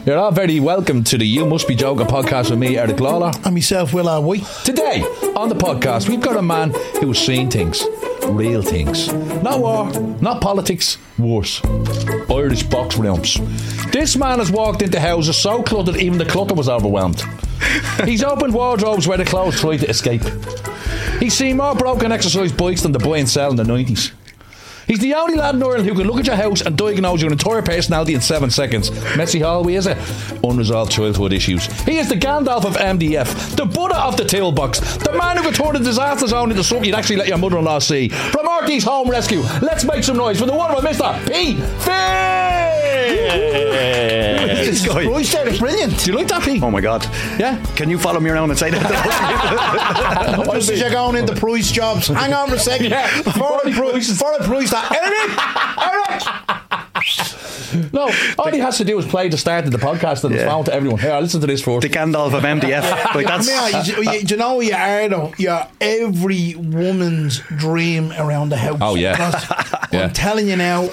You're all very welcome to the You Must Be Joking podcast with me, Eric Lawler. And myself, Will R. White. Today, on the podcast, we've got a man who has seen things. Real things. Not war, not politics, worse. Irish box rooms. This man has walked into houses so cluttered even the clutter was overwhelmed. He's opened wardrobes where the clothes tried to escape. He's seen more broken exercise bikes than the buy and sell in the 90s. He's the only lad in Ireland who can look at your house and diagnose your entire personality in 7 seconds. Messy Hallway, is it? Unresolved childhood issues. He is the Gandalf of MDF, the Buddha of the toolbox, the man who could turn a disaster zone into something you'd actually let your mother-in-law see. From Artie's Home Rescue, let's make some noise for the wonderful Mr. P. This guy. It's brilliant. Do you like that, P? Oh my God. Yeah? Can you follow me around and say that? Just as you're going into price jobs. Hang on for a second. Yeah. For the price that. No, all he has to do is play the start of the podcast and it's found to everyone. Here, listen to this first. The Gandalf of MDF. Like that's. Do you know what you are though? You're every woman's dream around the house. Oh yeah. I'm telling you now,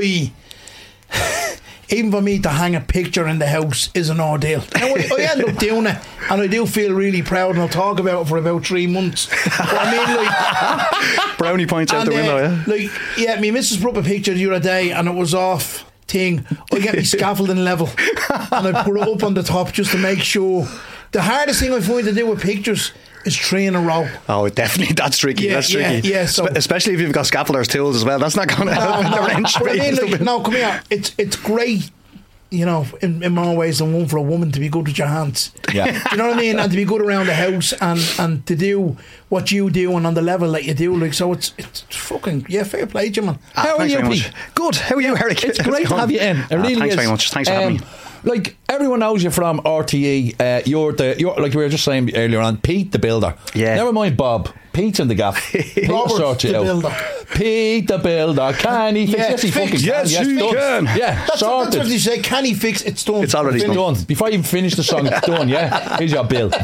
even for me to hang a picture in the house is an ordeal. Now, I end up doing it and I do feel really proud and I'll talk about it for about 3 months. But I mean, like, brownie points out the window, yeah? My missus brought up a picture the other day and it was off thing. I get my scaffolding level and I put it up on the top just to make sure. The hardest thing I find to do with pictures is 3 in a row. Oh, definitely. That's tricky. That's tricky. Yeah, so especially if you've got scaffolders tools as well. That's not going to help in the wrench. But I mean, like, no, come here. It's great, you know, in more ways than one for a woman to be good with your hands. Yeah. Do you know what I mean? And to be good around the house and to do what you do and on the level that you do. Like, so it's fucking, fair play to you, man. How are you, Pete? Good. How are you, Eric? It's great to have you in. It really thanks is. very much. Thanks for having me. Like, everyone knows you from RTE. You're like we were just saying earlier on, Pete the Builder. Yeah. Never mind Bob. Pete's in the gaff. Pete Robert the Builder. Pete the Builder. Can he fix? Yes, he fucking can. Yes, he can. Yeah, that's what you say. Can he fix? It's done. It's already done. Before you even finish the song, it's done. Yeah. Here's your bill.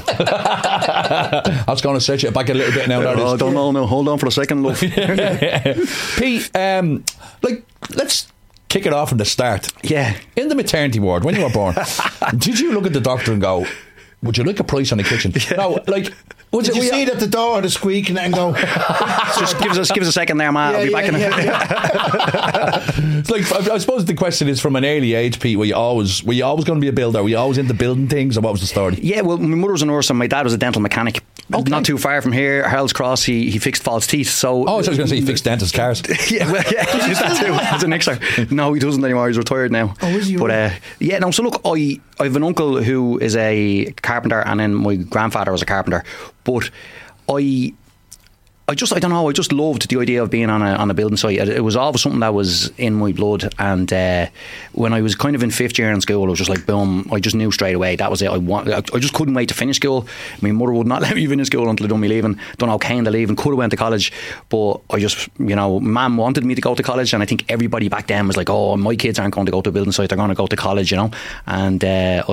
I was going to search it back a little bit now. I don't know. No, hold on for a second, love. Pete, like, let's kick it off from the start. Yeah. In the maternity ward, when you were born, did you look at the doctor and go, would you like a price on the kitchen? Yeah. No, like, did you see it at the door, the squeaking and go, just give us a second there, man. I'll be back in a minute. It's like, I suppose the question is, from an early age, Pete, were you always going to be a builder? Were you always into building things, or what was the story? Yeah, well, my mother was a nurse and my dad was a dental mechanic. Okay. Not too far from here, Harold's Cross. He fixed false teeth. So I was going to say he fixed dentist cars. Yeah, well, yeah, he that too. He's an extra. No, he doesn't anymore. He's retired now. Oh, is he? But yeah, no. So look, I have an uncle who is a carpenter, and then my grandfather was a carpenter. But I don't know. I just loved the idea of being on a building site. It was always something that was in my blood. And when I was kind of in 5th year in school, I was just like, boom! I just knew straight away that was it. I just couldn't wait to finish school. My mother would not let me finish school until I done me leaving. Don't know how came to leave and could have went to college, but I just, Mum wanted me to go to college, and I think everybody back then was like, oh, my kids aren't going to go to a building site; they're going to go to college, And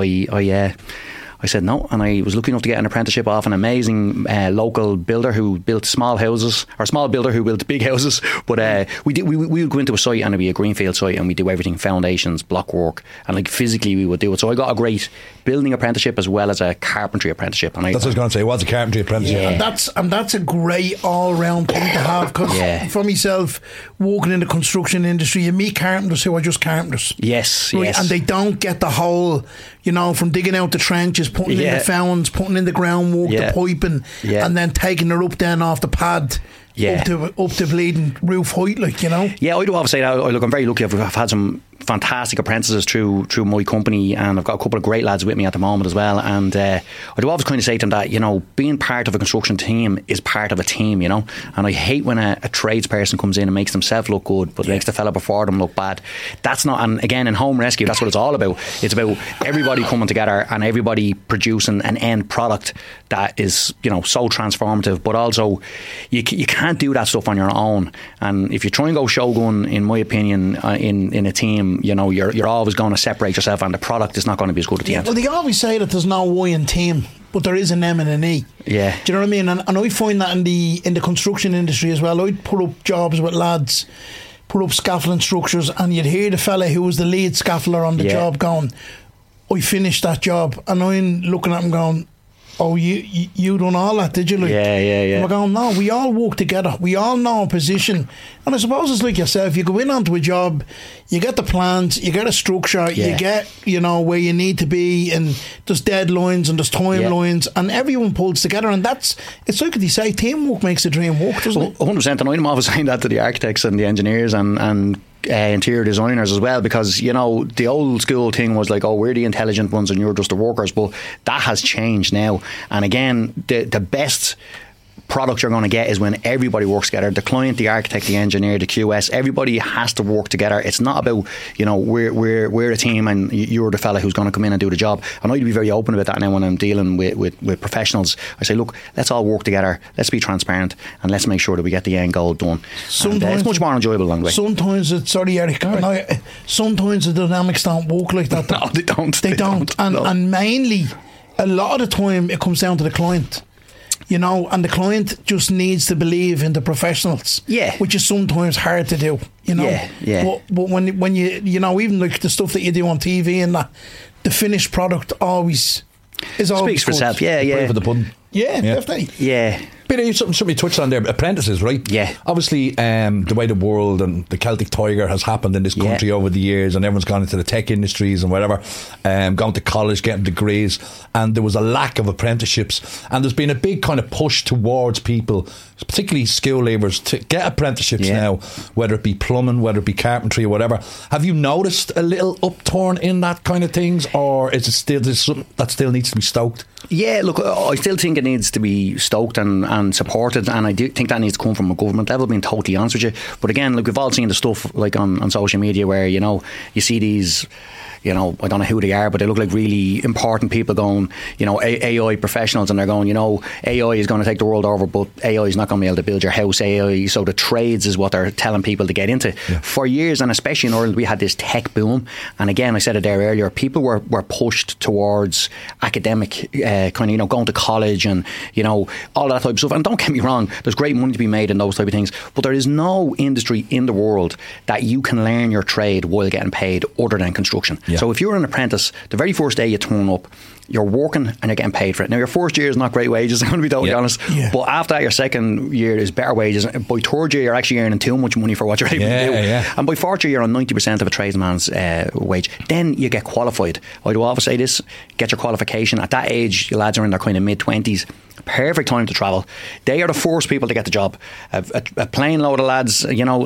I said no, and I was lucky enough to get an apprenticeship off an amazing local builder who built small houses, or a small builder who built big houses. But we would go into a site and it'd be a greenfield site, and we do everything, foundations, block work, and like physically we would do it. So I got a great building apprenticeship as well as a carpentry apprenticeship. And that's what I was going to say. What's a carpentry apprenticeship? Yeah. And that's a great all round thing to have, because for myself, working in the construction industry, you meet carpenters who are just carpenters. Yes, right? yes. And they don't get the whole, from digging out the trenches, putting in the founds, putting in the groundwork, the piping, and then taking the roof down off the pad. Up to bleeding roof height, Yeah, I do have to say that. I'm very lucky. I've had some fantastic apprentices through my company, and I've got a couple of great lads with me at the moment as well. And I do always kind of say to them that being part of a construction team is part of a team, And I hate when a tradesperson comes in and makes themselves look good, but makes the fella before them look bad. That's not. And again, in home rescue, that's what it's all about. It's about everybody coming together and everybody producing an end product that is so transformative. But also, you can't do that stuff on your own. And if you try and go shogun, in my opinion, in a team, you're always going to separate yourself, and the product is not going to be as good at the end. Well, they always say that there's no Y in team, but there is an M and an E. Yeah. Do you know what I mean? And I find that in the construction industry as well. I'd put up jobs with lads, put up scaffolding structures, and you'd hear the fella who was the lead scaffolder on the job going, I finished that job, and I'm looking at him going, oh, you done all that, did you? Like, Yeah. We're going, no, we all work together. We all know a position. And I suppose it's like yourself. You go in onto a job, you get the plans, you get a structure, you get, where you need to be, and there's deadlines and there's timelines, and everyone pulls together. And it's like they say, teamwork makes the dream work, doesn't it? 100%. And I'm always saying that to the architects and the engineers and interior designers as well, because the old school thing was like, oh, we're the intelligent ones and you're just the workers, but that has changed now. And again, the best product you're going to get is when everybody works together. The client, the architect, the engineer, the QS, everybody has to work together. It's not about, we're a team and you're the fella who's going to come in and do the job. And I'd be very open about that now when I'm dealing with professionals. I say, look, let's all work together, let's be transparent, and let's make sure that we get the end goal done. Sometimes it's much more enjoyable along the way. Sometimes it's, sorry Eric, sometimes the dynamics don't work like that. No, they don't. They don't. And mainly, a lot of the time it comes down to the client. And the client just needs to believe in the professionals, which is sometimes hard to do. But when you even like the stuff that you do on TV and that, the finished product always speaks for itself. For the pudding. Yeah, definitely. Yeah. Peter, something you touched on there, apprentices, right? Yeah. Obviously, the way the world and the Celtic Tiger has happened in this country over the years, and everyone's gone into the tech industries and whatever, gone to college, getting degrees, and there was a lack of apprenticeships, and there's been a big kind of push towards people, particularly skilled labourers, to get apprenticeships now, whether it be plumbing, whether it be carpentry or whatever. Have you noticed a little upturn in that kind of things, or is it still something that still needs to be stoked? Yeah, look, I still think it needs to be stoked and supported, and I do think that needs to come from a government level, being totally honest with you. But again, look, we've all seen the stuff like on social media where, you see these, I don't know who they are, but they look like really important people going, AI professionals, and they're going, AI is going to take the world over, but AI is not going to be able to build your house. AI, so the trades is what they're telling people to get into. Yeah. For years, and especially in Ireland, we had this tech boom, and again, I said it there earlier, people were pushed towards academic going to college and all that type of stuff. And don't get me wrong, there's great money to be made in those type of things, but there is no industry in the world that you can learn your trade while getting paid other than construction. Yeah. So if you're an apprentice, the very first day you turn up, you're working and you're getting paid for it. Now, your first year is not great wages, I'm going to be totally honest. Yeah. But after that, your second year is better wages. By third year, you're actually earning too much money for what you're able to do. Yeah. And by fourth year, you're on 90% of a tradesman's wage. Then you get qualified. I do always say this, get your qualification. At that age, your lads are in their kind of mid-20s. Perfect time to travel. They are the first people to get the job. A plane load of lads,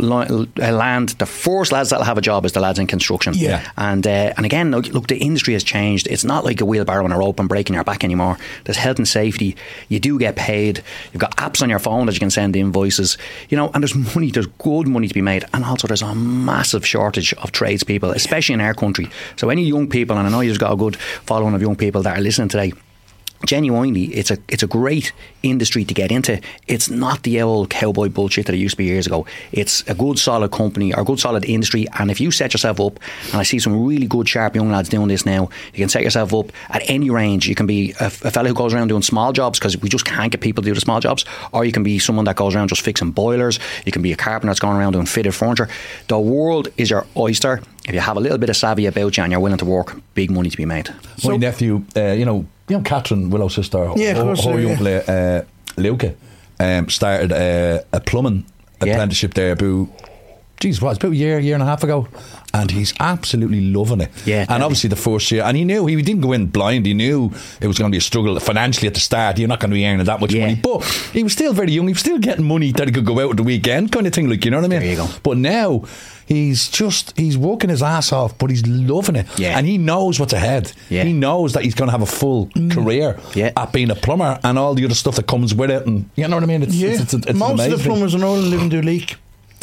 land. The first lads that'll have a job is the lads in construction. Yeah. And again, look, the industry has changed. It's not like a wheelbarrow and a rope and breaking your back anymore. There's health and safety. You do get paid. You've got apps on your phone that you can send invoices. And there's money. There's good money to be made. And also, there's a massive shortage of tradespeople, especially in our country. So any young people, and I know you've got a good following of young people that are listening today, genuinely, it's a great industry to get into. It's not the old cowboy bullshit that it used to be years ago. It's a good solid company or a good solid industry, and if you set yourself up, and I see some really good sharp young lads doing this now, you can set yourself up at any range. You can be a fella who goes around doing small jobs because we just can't get people to do the small jobs, or you can be someone that goes around just fixing boilers. You can be a carpenter that's going around doing fitted furniture. The world is your oyster. If you have a little bit of savvy about you and you're willing to work, big money to be made. My nephew, Catherine, Willow's sister, her young play, Luca, started a plumbing apprenticeship there about a year and a half ago, and he's absolutely loving it. Yeah, and obviously the first year, and he knew, he didn't go in blind, he knew it was going to be a struggle financially at the start. You're not going to be earning that much money, but he was still very young, he was still getting money that he could go out at the weekend kind of thing, like, you know what I mean? There you go. But now he's working his ass off, but he's loving it. Yeah. And he knows what's ahead. Yeah. He knows that he's going to have a full career at being a plumber and all the other stuff that comes with it. And you know what I mean? It's most amazing. of the plumbers in Ireland live in Duleek.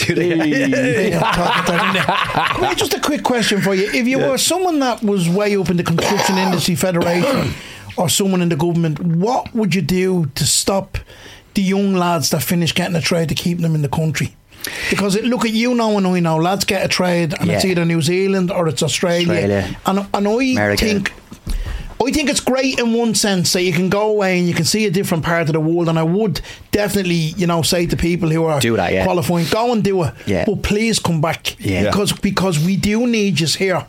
Just a quick question for you. If you were someone that was way up in the Construction Industry Federation or someone in the government, what would you do to stop the young lads that finish getting a trade to keep them in the country? Because look at you now and I know, lads get a trade and it's either New Zealand or it's Australia. And I think it's great in one sense that you can go away and you can see a different part of the world, and I would definitely, say to people who are qualifying, go and do it, but please come back, because we do need you here.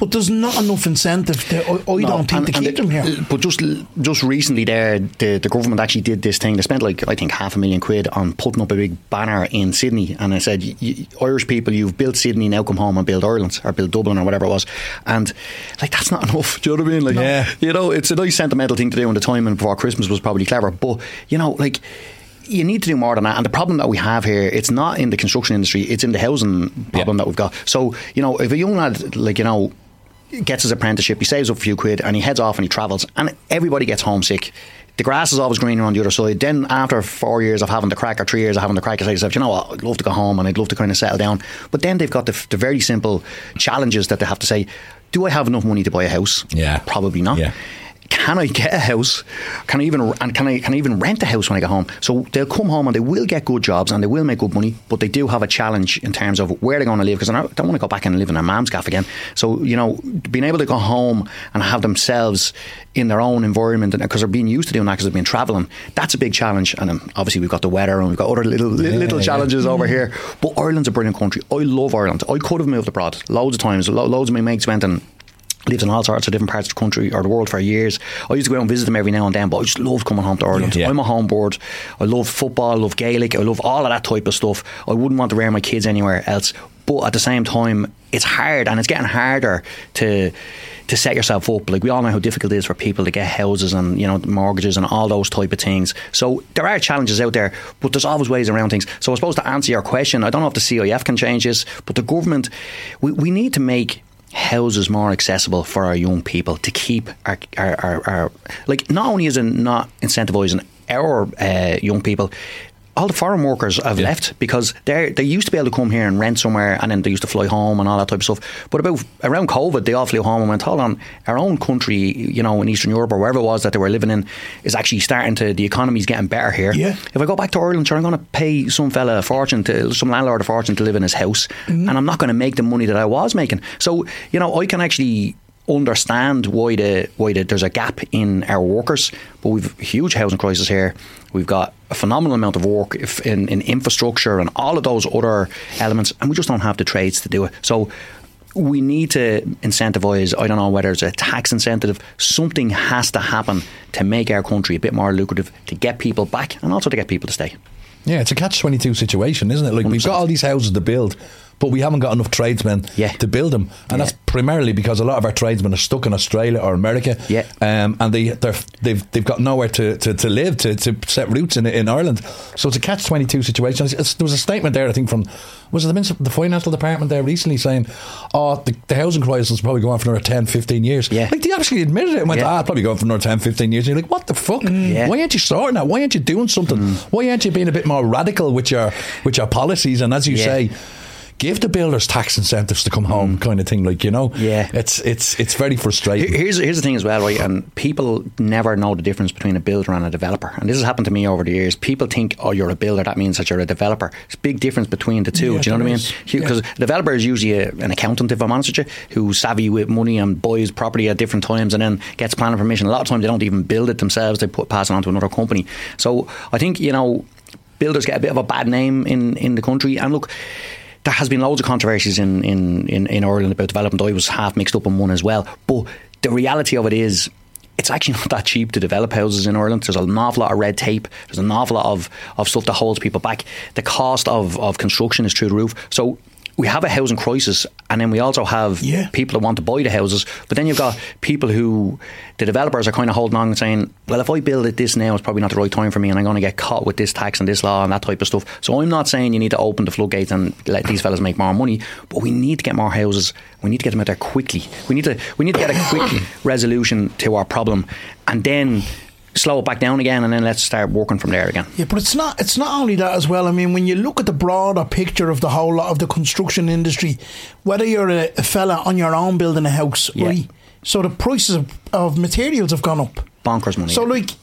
But there's not enough incentive to keep them here. But just recently there, the government actually did this thing. They spent like, I think, £500,000 on putting up a big banner in Sydney, and they said, Irish people, you've built Sydney, now come home and build Ireland or build Dublin or whatever it was. And like, that's not enough. Do you know what I mean? Like, you know, it's a nice sentimental thing to do, and the timing before Christmas was probably clever. But you know, like, you need to do more than that. And the problem that we have here, it's not in the construction industry, it's in the housing problem that we've got. So, you know, if a young lad, like, you know, gets his apprenticeship, he saves up a few quid and he heads off and he travels, and everybody gets homesick. The grass is always greener on the other side. Then after 4 years of having the crack, or 3 years of having the crack, I say to yourself, you know what, I'd love to go home and I'd love to kind of settle down. But then they've got the very simple challenges that they have to say, do I have enough money to buy a house? Yeah. Probably not. Yeah. Can I get a house? Can I even rent a house when I get home? So they'll come home and they will get good jobs and they will make good money, but they do have a challenge in terms of where they're going to live, because I don't want to go back and live in their mum's gaff again. So, you know, being able to go home and have themselves in their own environment, because they're being used to doing that because they've been travelling, that's a big challenge. And obviously we've got the weather and we've got other little challenges over here. But Ireland's a brilliant country. I love Ireland. I could have moved abroad loads of times. Loads of my mates went and lived in all sorts of different parts of the country or the world for years. I used to go out and visit them every now and then, but I just loved coming home to Ireland. I'm a home board. I love football, I love Gaelic, I love all of that type of stuff. I wouldn't want to rear my kids anywhere else. But at the same time, it's hard, and it's getting harder to set yourself up. Like, we all know how difficult it is for people to get houses and, you know, mortgages and all those type of things. So there are challenges out there, but there's always ways around things. So I suppose to answer your question, I don't know if the CIF can change this, but the government, we need to make houses more accessible for our young people, to keep our like, not only is it not incentivising our young people, all the foreign workers have left, because they used to be able to come here and rent somewhere, and then they used to fly home and all that type of stuff. But around COVID, they all flew home and went, hold on, our own country, you know, in Eastern Europe or wherever it was that they were living in, is actually starting to, the economy's getting better here. If I go back to Ireland, sure, I'm going to pay some fella a fortune, some landlord a fortune to live in his house, and I'm not going to make the money that I was making. So, you know, I can actually understand why there's a gap in our workers, but we've a huge housing crisis here. We've got a phenomenal amount of work in infrastructure and all of those other elements, and we just don't have the trades to do it. So we need to incentivise, I don't know whether it's a tax incentive, something has to happen to make our country a bit more lucrative, to get people back and also to get people to stay. Yeah, it's a catch-22 situation, isn't it? Like, 100%. We've got all these houses to build, but we haven't got enough tradesmen to build them, and that's primarily because a lot of our tradesmen are stuck in Australia or America, and they've got nowhere to live, to set roots in Ireland. So it's a catch-22 situation. There was a statement there, I think, from the financial department there recently saying, the housing crisis is probably going on for another 10-15 years. Like, they actually admitted it and went, probably going for another 10-15 years. And you're like, what the fuck? Why aren't you sorting that? Why aren't you doing something? Why aren't you being a bit more radical with your policies? And as you say, give the builders tax incentives to come home, kind of thing, like, you know. It's very frustrating. Here's the thing as well, right? And people never know the difference between a builder and a developer. And this has happened to me over the years. People think, oh, you're a builder, that means that you're a developer. There's a big difference between the two. Do you know what I mean? Because a developer is usually an accountant, if I'm honest with you, who's savvy with money and buys property at different times and then gets planning permission. A lot of times they don't even build it themselves. They pass it on to another company. So I think, you know, builders get a bit of a bad name in the country. And look, there has been loads of controversies in Ireland about development. I was half mixed up in one as well. But the reality of it is, it's actually not that cheap to develop houses in Ireland. There's an awful lot of red tape. There's an awful lot of stuff that holds people back. The cost of construction is through the roof. So we have a housing crisis, and then we also have people that want to buy the houses, but then you've got people who, the developers are kind of holding on and saying, well, if I build it this now, it's probably not the right time for me, and I'm going to get caught with this tax and this law and that type of stuff. So I'm not saying you need to open the floodgates and let these fellas make more money, but we need to get more houses. We need to get them out there quickly. We need to get a quick resolution to our problem, and then slow it back down again, and then let's start working from there again. Yeah, but it's not only that as well. I mean, when you look at the broader picture of the whole lot of the construction industry, whether you're a fella on your own building a house, right? So the prices of materials have gone up. Bonkers money. So like,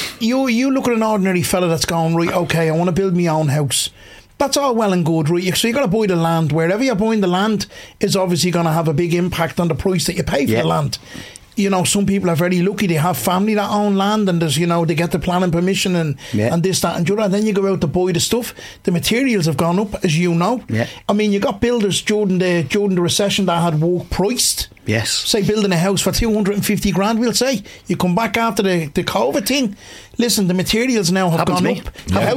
you look at an ordinary fella that's going, right, okay, I want to build my own house. That's all well and good, right? So you got to buy the land. Wherever you're buying the land is obviously going to have a big impact on the price that you pay for the land. You know, some people are very lucky. They have family that own land, and there's, you know, they get the planning permission and this, that and the other. And then you go out to buy the stuff. The materials have gone up, as you know. I mean, you got builders during the recession that had work priced Yes. Say building a house for 250 grand, we'll say. You come back after the COVID thing. Listen, the materials now have gone up.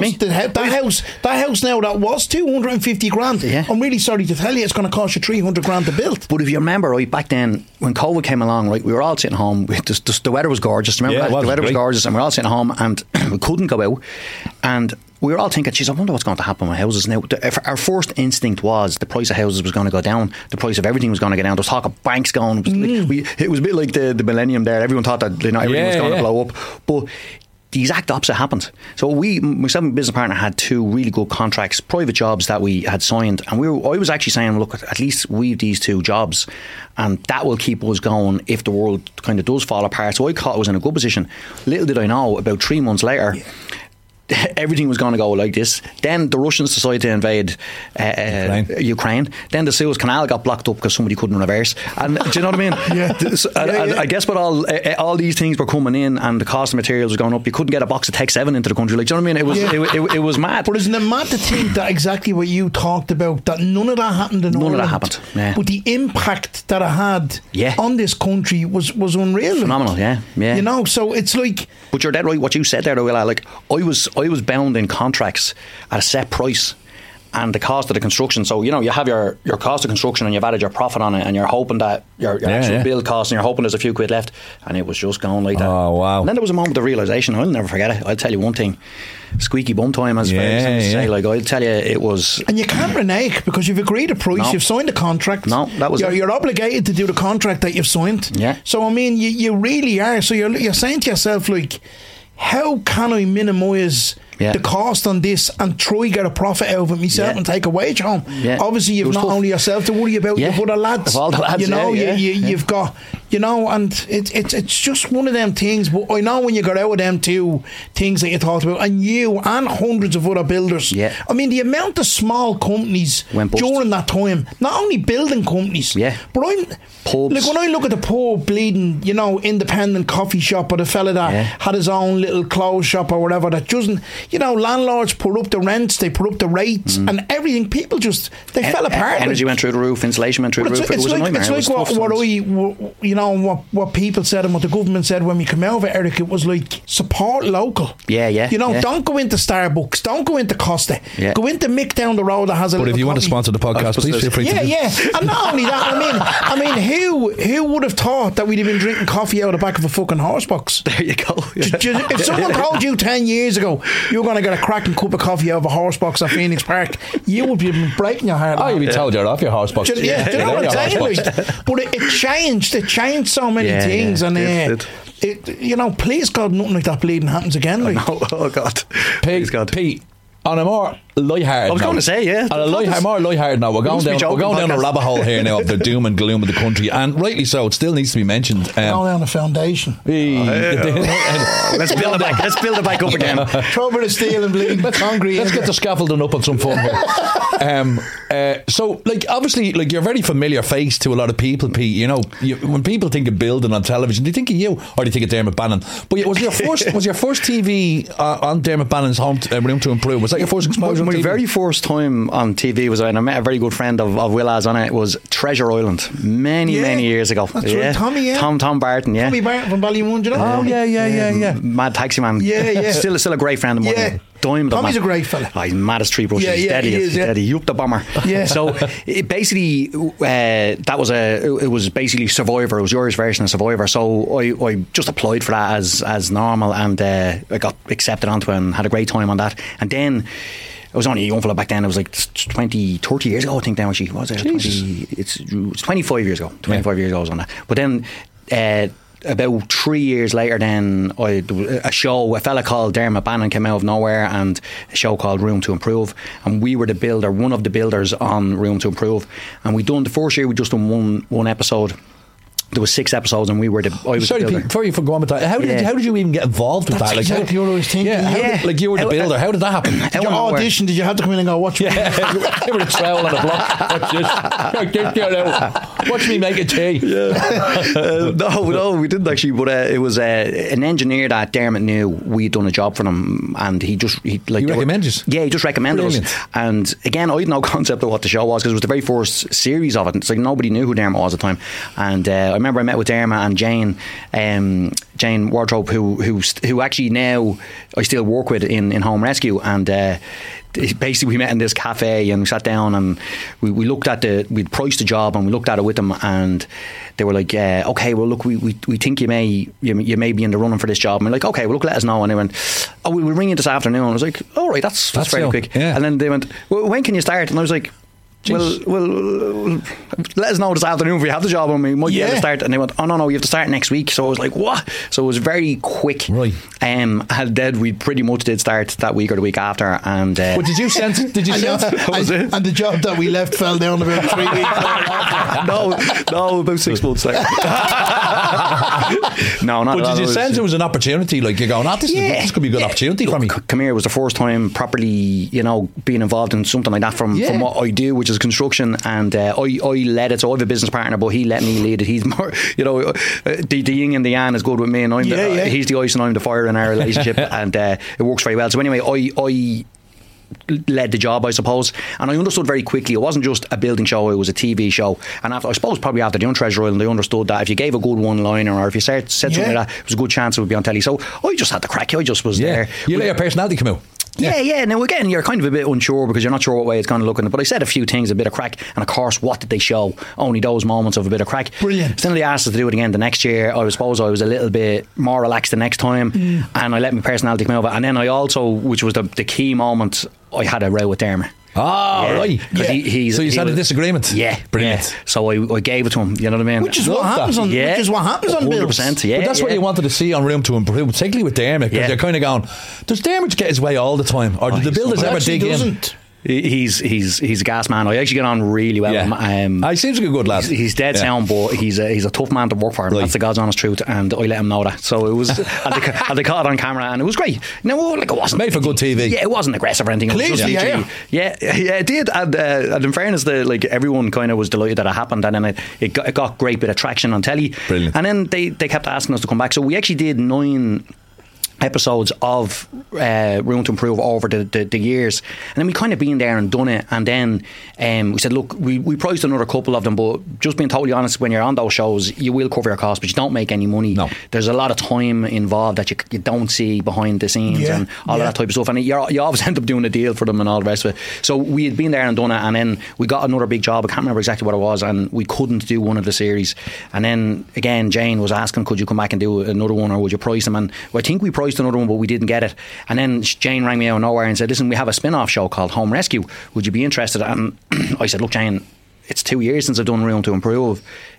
That house now that was 250 grand. Yeah. I'm really sorry to tell you, it's going to cost you 300 grand to build. But if you remember, right, back then when COVID came along, right, we were all sitting home. The weather was gorgeous. Remember that? The weather was gorgeous, and we were all sitting home, and we couldn't go out, and we were all thinking, geez, I wonder what's going to happen with houses now. Our first instinct was the price of houses was going to go down. The price of everything was going to go down. There was talk of banks going. It was a bit like the millennium there. Everyone thought that everything was going to blow up. But the exact opposite happened. So myself and my business partner had two really good contracts, private jobs that we had signed. And I was actually saying, look, at least we've these two jobs, and that will keep us going if the world kind of does fall apart. So I thought I was in a good position. Little did I know, about 3 months later, everything was going to go like this. Then the Russians decided to invade Ukraine. Then the Suez Canal got blocked up because somebody couldn't reverse. And do you know what I mean? I guess what all these things were coming in, and the cost of materials was going up. You couldn't get a box of Tech 7 into the country. Like, do you know what I mean? It was mad. But isn't it mad to think that exactly what you talked about, that none of that happened in Ireland? None of that happened. Yeah. But the impact that it had on this country was unreal. Phenomenal. Yeah. You know, so it's like. But you're dead right. What you said there, though, Will, like I was bound in contracts at a set price and the cost of the construction. So, you know, you have your cost of construction and you've added your profit on it, and you're hoping that your actual build cost, and you're hoping there's a few quid left, and it was just going like that. Oh, wow. And then there was a moment of realisation. I'll never forget it. I'll tell you one thing. Squeaky bum time, as say. Like, I'll tell you, it was. And you can't renege because you've agreed a price, you've signed a contract. No, that was you're obligated to do the contract that you've signed. Yeah. So, I mean, you really are. So you're saying to yourself, like, how can I minimise the cost on this and try get a profit out of it myself and take a wage home? Obviously you've not only yourself to worry about, you've other lads, all the lads, you know, you've got, you know, and it's just one of them things. But I know when you got out of them two things that you talked about, and you and hundreds of other builders, I mean, the amount of small companies during that time, not only building companies, but pubs. Like when I look at the poor bleeding, you know, independent coffee shop, or the fella that had his own little clothes shop or whatever, that doesn't, you know, landlords put up the rents, they put up the rates and everything. People just, they fell apart. Energy went through the roof, insulation went through the roof. It was a nightmare. It's like you know, what people said and what the government said when we came out of it, Eric. It was like, support local. You know, don't go into Starbucks, don't go into Costa, go into Mick down the road that has a but little if you coffee. want to sponsor the podcast, please feel free to and not only that, I mean who would have thought that we'd have been drinking coffee out of the back of a fucking horse box? There you go. If someone told you 10 years ago you were going to get a cracking cup of coffee out of a horse box at Phoenix Park, you would be breaking your heart. Oh, you'd be told you're off your horse box. Do you know what I'm saying? But it changed so many things, and you know, please God, nothing like that bleeding happens again. Like. Oh God, please God, Pete. On a more lighthearted, I was going to say, on a more lighthearted note, we're going down a rabbit hole here now of the doom and gloom of the country, and rightly so. It still needs to be mentioned. All down the foundation. Let's build it back up again. Trouble of steel and bleeding concrete. Let's get the scaffolding up on some fun here. So, like, obviously, like, you're a very familiar face to a lot of people, Pete. You know, when people think of building on television, they think of you, or they think of Dermot Bannon. But was your first TV on Dermot Bannon's Room to Improve? Was that your first exposure? My very first time on TV was when I met a very good friend of Willa's on it. It was Treasure Island many years ago. That's right, Tommy, Tom Barton, Tommy Barton from Ballymun, you know? Oh yeah. Mad taxi man. Still a great friend of mine. Tommy's a great fella. Oh, he's mad as three brushes. He's steady. Yup the bomber. So it basically, it was basically Survivor. It was your version of Survivor. So I just applied for that as normal, and I got accepted onto it and had a great time on that. And then I was only a young fella back then. It was like 30 years ago, I think. Now actually, was it? It's 25 years ago. 25 years ago I was on that. But then. About 3 years later, then a fella called Dermot Bannon came out of nowhere, and a show called Room to Improve, and we were one of the builders on Room to Improve, and the first year we just done one episode. There was 6 episodes, and I was the builder. Pete, before you go on with that, how did you even get involved with that? Like, exactly what I was thinking. Like, you were the builder. How did that happen? Did you audition? Did you have to come in and go, watch me? They were the trowel on the block. Watch this. Watch me make a tea. No, we didn't actually. But it was an engineer that Dermot knew. We'd done a job for them, and he recommended us? Yeah, he just recommended Brilliant. us. And again, I had no concept of what the show was because it was the very first series of it. It's like nobody knew who Dermot was at the time. And I remember I met with Dermot and Jane Wardrobe, who actually now I still work with in Home Rescue, and basically we met in this cafe and we sat down and we looked at we'd priced the job and we looked at it with them, and they were like, okay, well look, we think you may be in the running for this job, and we're like, okay, well look, let us know. And they went, oh, we'll ring you this afternoon. And I was like, all right, that's very quick. Yeah. And then they went, well, when can you start? And I was like, well, let us know this afternoon if we have the job and we might be able to start. And they went, oh no, you have to start next week. So I was like, what? So it was very quick. Right. And then we pretty much did start that week or the week after. And but did you sense? And the job that we left fell down about 3 weeks. no, about 6 months later. No, not. But did you sense it was an opportunity? Like you're going, this could be a good opportunity for me. Come here was the first time properly, being involved in something like that from what I do, which is construction, and I led it. So I have a business partner, but he let me lead it. He's more, the yin and the yang is good with me, and he's the ice and I'm the fire in our relationship, and it works very well. So anyway, I led the job, I suppose, and I understood very quickly it wasn't just a building show, it was a TV show. And after the Untreasure Island, they understood that if you gave a good one-liner or if you said something like that, it was a good chance it would be on telly. So I just had the crack. I just was there. You let your personality come out. Yeah. Now again, you're kind of a bit unsure because you're not sure what way it's going to look. But I said a few things, a bit of crack, and of course, what did they show? Only those moments of a bit of crack. Brilliant. So then they asked us to do it again the next year. I suppose I was a little bit more relaxed the next time, and I let my personality come over. And then I also, which was the key moment, I had a row with Dermot. Right. So you had a disagreement? Yeah. Brilliant. Yeah. So I gave it to him, you know what I mean? Which is what happens on bills. 100%, yeah. But that's what you wanted to see on Room to Improve, particularly with Dermot, because you're kind of going, does Dermot get his way all the time? Or did the builders ever dig in? He's a gas man. I actually get on really well with him. He seems like a good lad. He's dead sound, but he's a tough man to work for. Right. That's the God's honest truth, and I let him know that. So it was, and they caught it on camera, and it was great. No, it wasn't made for good TV. Yeah, it wasn't aggressive or anything. It was just yeah, it did. And in fairness, everyone kind of was delighted that it happened, and then it got great bit of traction on telly. Brilliant. And then they kept asking us to come back. So we actually did 9 episodes of Room to Improve over the years, and then we kind of been there and done it, and then we said, look, we priced another couple of them, but just being totally honest, when you're on those shows you will cover your costs, but you don't make any money. No. There's a lot of time involved that you don't see behind the scenes and all of that type of stuff, and you always end up doing a deal for them and all the rest of it. So we had been there and done it, and then we got another big job. I can't remember exactly what it was, and we couldn't do one of the series, and then again Jane was asking, could you come back and do another one, or would you price them? And I think we priced another one, but we didn't get it. And then Jane rang me out of nowhere and said, listen, we have a spin-off show called Home Rescue, would you be interested? And I said, look Jane, it's 2 years since I've done Room to Improve,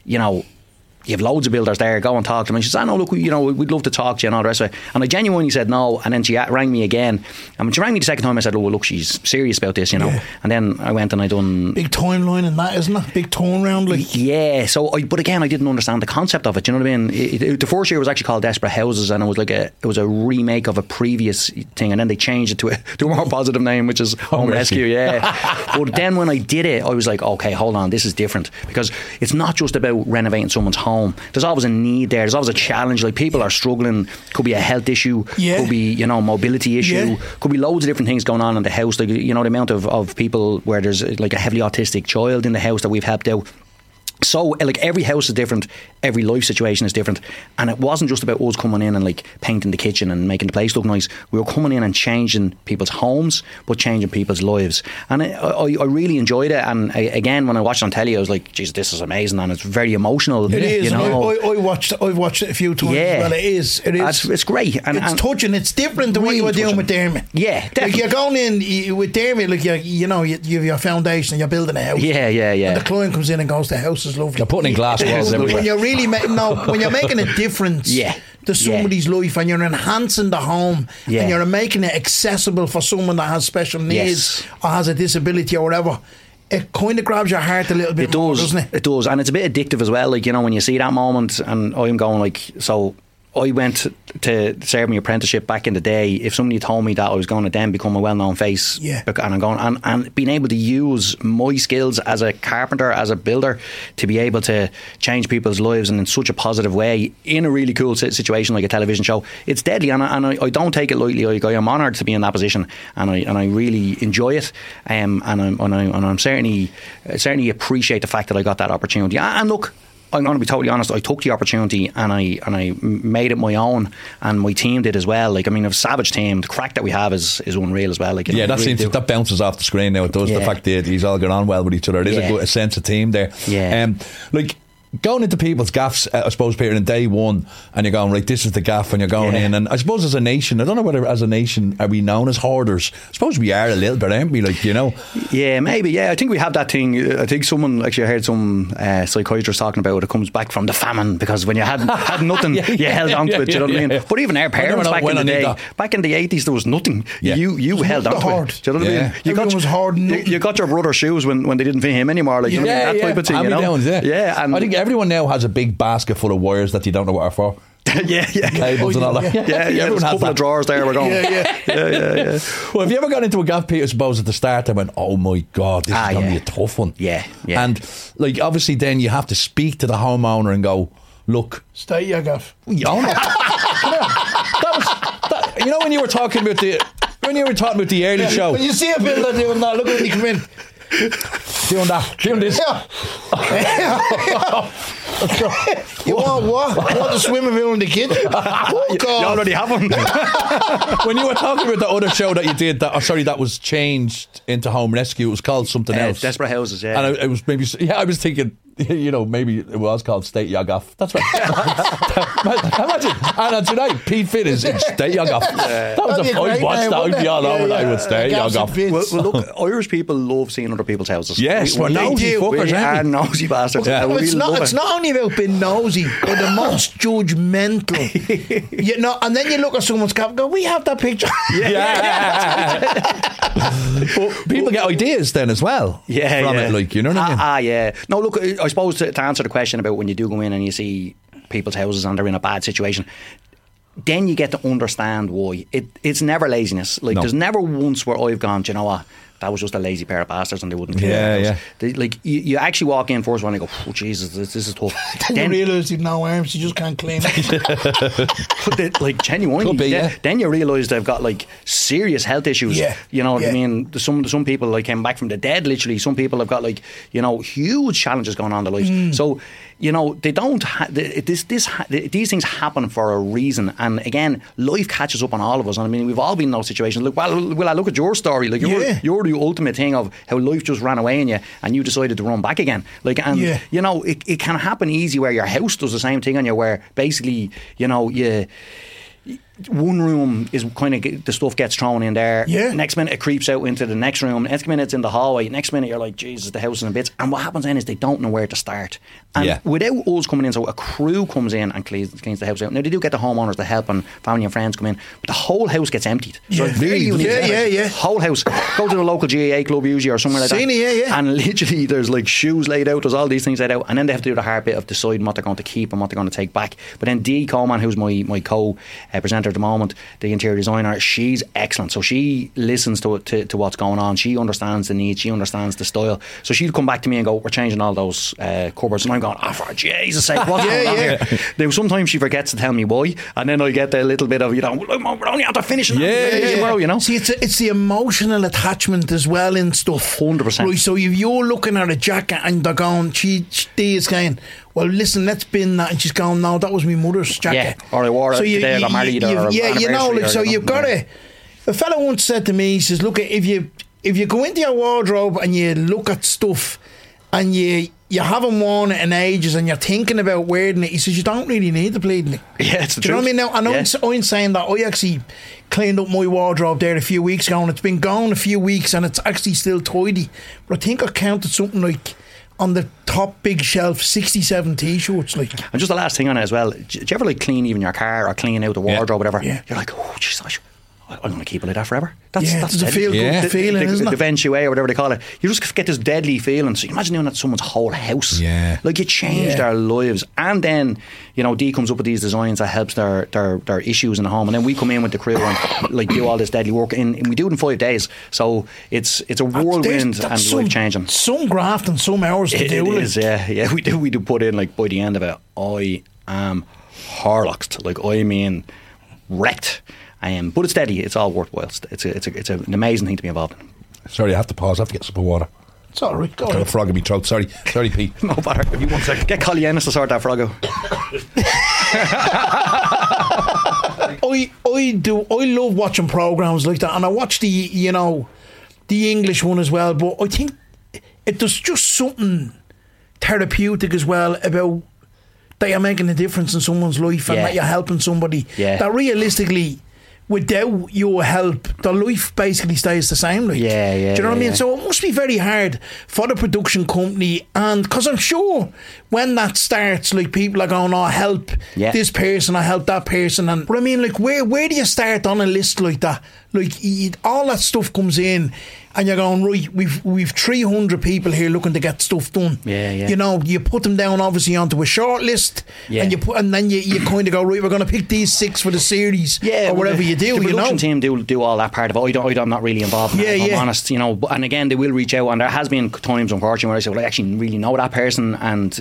you have loads of builders there, go and talk to them. And she said, no, look, we'd love to talk to you and all the rest of it. And I genuinely said no, and then she rang me again, and when she rang me the second time I said, oh well, look, she's serious about this, and then I went and I done big timeline and that, isn't it? Big turnaround, like. But again, I didn't understand the concept of it, you know what I mean? The first year was actually called Desperate Houses, and it was a remake of a previous thing, and then they changed it to a more positive name, which is Home Rescue. But then when I did it, I was like, okay, hold on, this is different, because it's not just about renovating someone's home. There's always a need there. There's always a challenge. Like, people are struggling. Could be a health issue. Could be mobility issue. Could be loads of different things going on in the house. Like, the amount of people where there's like a heavily autistic child in the house that we've helped out. So like, every house is different, every life situation is different, and it wasn't just about us coming in and like painting the kitchen and making the place look nice. We were coming in and changing people's homes, but changing people's lives, and I really enjoyed it. And again, when I watched it on telly, I was like, Jesus, this is amazing, and it's very emotional. It is. I've watched it a few times. Well, it is. It's great, and it's touching. It's different than really what you were doing with Dermot. Yeah, definitely. Like, you're going in with Dermot, like you have your foundation, you're building a house. Yeah. And the client comes in and goes, the house is lovely. You're putting in glass walls everywhere. When you're really when you're making a difference to somebody's life, and you're enhancing the home, and you're making it accessible for someone that has special needs or has a disability or whatever, it kind of grabs your heart a little bit more, doesn't it? It does, and it's a bit addictive as well. Like, when you see that moment, and I'm going like, so I went to serve my apprenticeship back in the day. If somebody told me that I was going to then become a well-known face, and I'm going and being able to use my skills as a carpenter, as a builder, to be able to change people's lives and in such a positive way in a really cool situation like a television show, it's deadly, and I don't take it lightly. I am honoured to be in that position, and I really enjoy it, and I'm certainly appreciate the fact that I got that opportunity. And look, I'm going to be totally honest, I took the opportunity and I made it my own, and my team did as well. Like, I mean, a savage team. The crack that we have is unreal as well. Like, yeah, that bounces off the screen now. It does. The fact that he's all got on well with each other. It is a sense of team there. Yeah. Like, going into people's gaffs, I suppose, Peter, in day one, and you're going, right, this is the gaff, and you're going in, and I suppose as a nation, I don't know whether as a nation are we known as hoarders. I suppose we are a little bit, aren't we? Like, you know. Yeah, maybe. Yeah, I think we have that thing. I think someone, actually, I heard some psychiatrist talking about it comes back from the famine, because when you had nothing, you held on to it. You know what I mean? But even our parents back in the day, back in the 80s, there was nothing. You held on to it. Do you know what I mean? Everyone was hoarding. You got your brother's shoes when they didn't fit him anymore. Like, you know, that type of thing. You know? And I think everyone now has a big basket full of wires that you don't know what are for. Cables and all that. Everyone has a couple of drawers there. We're going. Yeah. Well, have you ever got into a gaff, Peter, I suppose, at the start and went, oh my God, this is going to be a tough one? Yeah. And like, obviously then you have to speak to the homeowner and go, look, stay your gaff. You know, when you were talking about the early show, when you see a builder doing that, look when you come in, doing this. You want what? I want the swimming pool in the kitchen. Oh, God. You already have one. When you were talking about the other show that you did, that was changed into Home Rescue, it was called something else. Desperate Houses, yeah. And it was maybe, I was thinking, you know, maybe it was called State Your Gaff. That's right. Imagine. And tonight, Pete Finn is in State Your Gaff. That was I'd watch that. I'd be all over that with State Your Gaff. Well, look, Irish people love seeing other people's houses. Yes, we're nosy fuckers, aren't we? Nosy bastards. Well, it's not only about being nosy, but the most judgmental. You know, and then you look at someone's gaff and go, we have that picture. But people get ideas then as well from it, like, you know what I mean? Yeah. No, look, I suppose to answer the question about when you do go in and you see people's houses and they're in a bad situation, then you get to understand why. It's never laziness. Like, there's never once where I've gone, do you know what, that was just a lazy pair of bastards and they wouldn't clean the house. Like, you actually walk in first one and you go, oh Jesus, this is tough. Then you realise you've no arms, you just can't clean it. Like, genuinely, then you realise they've got like serious health issues. You know what I mean? Some people like came back from the dead, literally. Some people have got like, you know, huge challenges going on in their lives. So, you know, they don't these things happen for a reason, and again, life catches up on all of us. And I mean, we've all been in those situations. Look, well, I look at your story. Like, you're the ultimate thing of how life just ran away in you, and you decided to run back again. Like, and you know, it can happen easy where your house does the same thing on you, where basically, you know, one room is kind of, the stuff gets thrown in there. Next minute it creeps out into the next room. Next minute it's in the hallway. Next minute you're like, Jesus, the house is in bits. And what happens then is they don't know where to start. And without us coming in, so a crew comes in and cleans the house out. Now they do get the homeowners to help and family and friends come in, but the whole house gets emptied. So whole house. Go to the local GAA club usually or somewhere like that. And literally there's like shoes laid out. There's all these things laid out, and then they have to do the hard bit of deciding what they're going to keep and what they're going to take back. But then Dee Coleman, who's my co-presenter at the moment, the interior designer, she's excellent. So she listens to what's going on. She understands the needs. She understands the style. So she'll come back to me and go, we're changing all those cupboards. And I'm going, oh, for Jesus sake, what's going on here? Now, sometimes she forgets to tell me why, and then I get a little bit of, you know, we're only after finishing. You know? See, it's the emotional attachment as well in stuff. 100%. Right, so if you're looking at a jacket and they're going, Dee is going, well, listen, let's bin that, and she's going, no, that was my mother's jacket. Or I wore it today, I got married, you know, like, so you've got to. A fella once said to me, he says, look, if you go into your wardrobe and you look at stuff and you haven't worn it in ages and you're thinking about wearing it, he says, you don't really need the bleeding. It's the truth. Do you know what I mean? Now, and I'm saying that I actually cleaned up my wardrobe there a few weeks ago, and it's been gone a few weeks and it's actually still tidy. But I think I counted something like, on the top big shelf, 67 t-shirts. Like. And just the last thing on it as well, do you ever like clean even your car or clean out the wardrobe or whatever? Yeah. You're like, oh jeez, I'm going to keep it like that forever. That's it's a deadly. feel-good feeling, isn't it? The feng shui or whatever they call it. You just get this deadly feeling. So you imagine doing that to someone's whole house. Yeah. Like you change their lives. And then, Dee comes up with these designs that helps their issues in the home. And then we come in with the crew and like do all this deadly work. And we do it in 5 days. So it's a whirlwind and life changing. Some graft and some hours to do. It is, yeah. We do put in, like, by the end of it, I am harlocked. Like, I mean, wrecked. But it's steady. It's all worthwhile. It's an amazing thing to be involved in. Sorry, I have to pause. I have to get some water. It's all right. Go Got a ahead. frog in my throat. Sorry, Pete. No bother. Give me 1 second. Get Collie Ennis to sort that frog out. I love watching programs like that, and I watch the English one as well. But I think there's just something therapeutic as well about that you're making a difference in someone's life and that you're helping somebody. Yeah. That realistically, without your help, their life basically stays the same. Like, do you know what I mean? So it must be very hard for the production company, and because I'm sure when that starts, like, people are going, "Oh, help this person, I help that person," but I mean, like, where do you start on a list like that? Like, all that stuff comes in, and you're going, right, we've 300 people here looking to get stuff done. You put them down obviously onto a short list, and then you kind of go, right, we're going to pick these 6 for the series, or whatever you do. The production team do all that part of it. I'm not really involved in that, if I'm honest. And again, they will reach out, and there has been times, unfortunately, where I say, well, I actually really know that person, and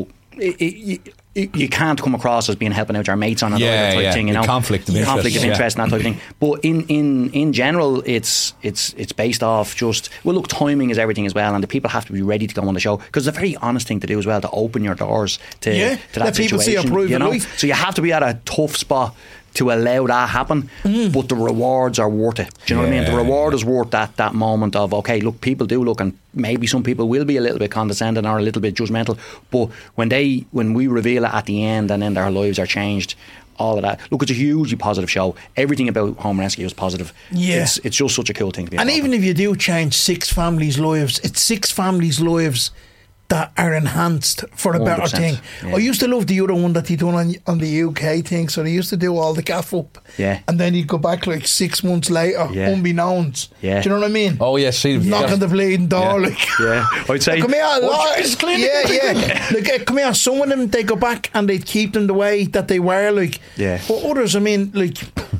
you can't come across as being helping out your mates on another type thing, conflict of interest and that type of thing. But in general, it's based off just, well, look, timing is everything as well, and the people have to be ready to go on the show, because it's a very honest thing to do as well, to open your doors to that let situation. People see your private life. So you have to be at a tough spot to allow that happen, but the rewards are worth it. Do you know what I mean? The reward is worth that moment of, okay, look, people do look, and maybe some people will be a little bit condescending or a little bit judgmental, but when we reveal it at the end, and then their lives are changed, all of that. Look, it's a hugely positive show. Everything about Home Rescue is positive. It's just such a cool thing to be involved in. And even if you do change 6 families' lives, it's 6 families' lives that are enhanced for a better thing. I used to love the other one that he done on the UK thing. So they used to do all the gaff up, and then he'd go back like 6 months later, unbeknownst. Do you know what I mean? Oh yeah, see, knocking the bleeding door, I'd say, come here, like, come here. Some of them, they go back and they keep them the way that they were, like. But others, I mean, like,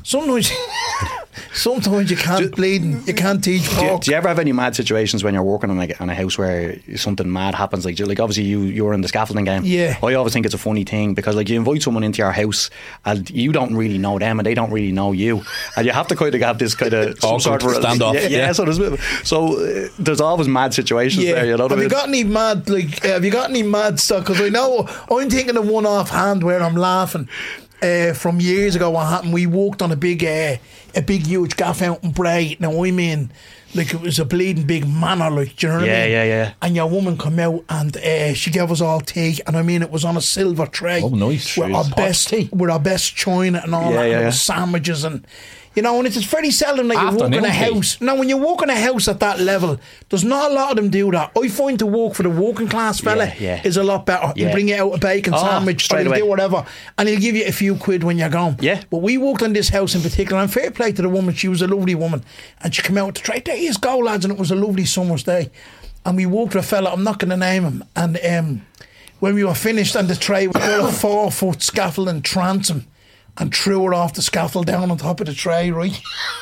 sometimes you can't bleed and you can't teach walk. Do you ever have any mad situations when you're working on a house where something mad happens? Like obviously you're in the scaffolding game. I always think it's a funny thing, because like you invite someone into your house and you don't really know them and they don't really know you, and you have to kind of have this kind of some sort of standoff. So there's always mad situations there. You know what I mean? Have you got any mad stuff? Because I know I'm thinking of one offhand where I'm laughing. From years ago, what happened? We walked on a big huge gaff out in Bray. Now I mean, like, it was a bleeding big manor, like, do you know what I mean? Yeah. And your woman come out and she gave us all tea, and I mean, it was on a silver tray. Oh, nice. With our best china and all that, and it was sandwiches and. And it's very seldom that you walk in a house. Now, when you walk in a house at that level, there's not a lot of them do that. I find to walk for the working class fella is a lot better. You bring you out a bacon sandwich, or he'll do whatever, and he'll give you a few quid when you're gone. But we walked in this house in particular, and fair play to the woman, she was a lovely woman, and she came out with the tray. There you go, lads, and it was a lovely summer's day. And we walked with a fella, I'm not going to name him, and when we were finished on the tray, we got a 4-foot scaffolding transom and threw her off the scaffold down on top of the tray, right?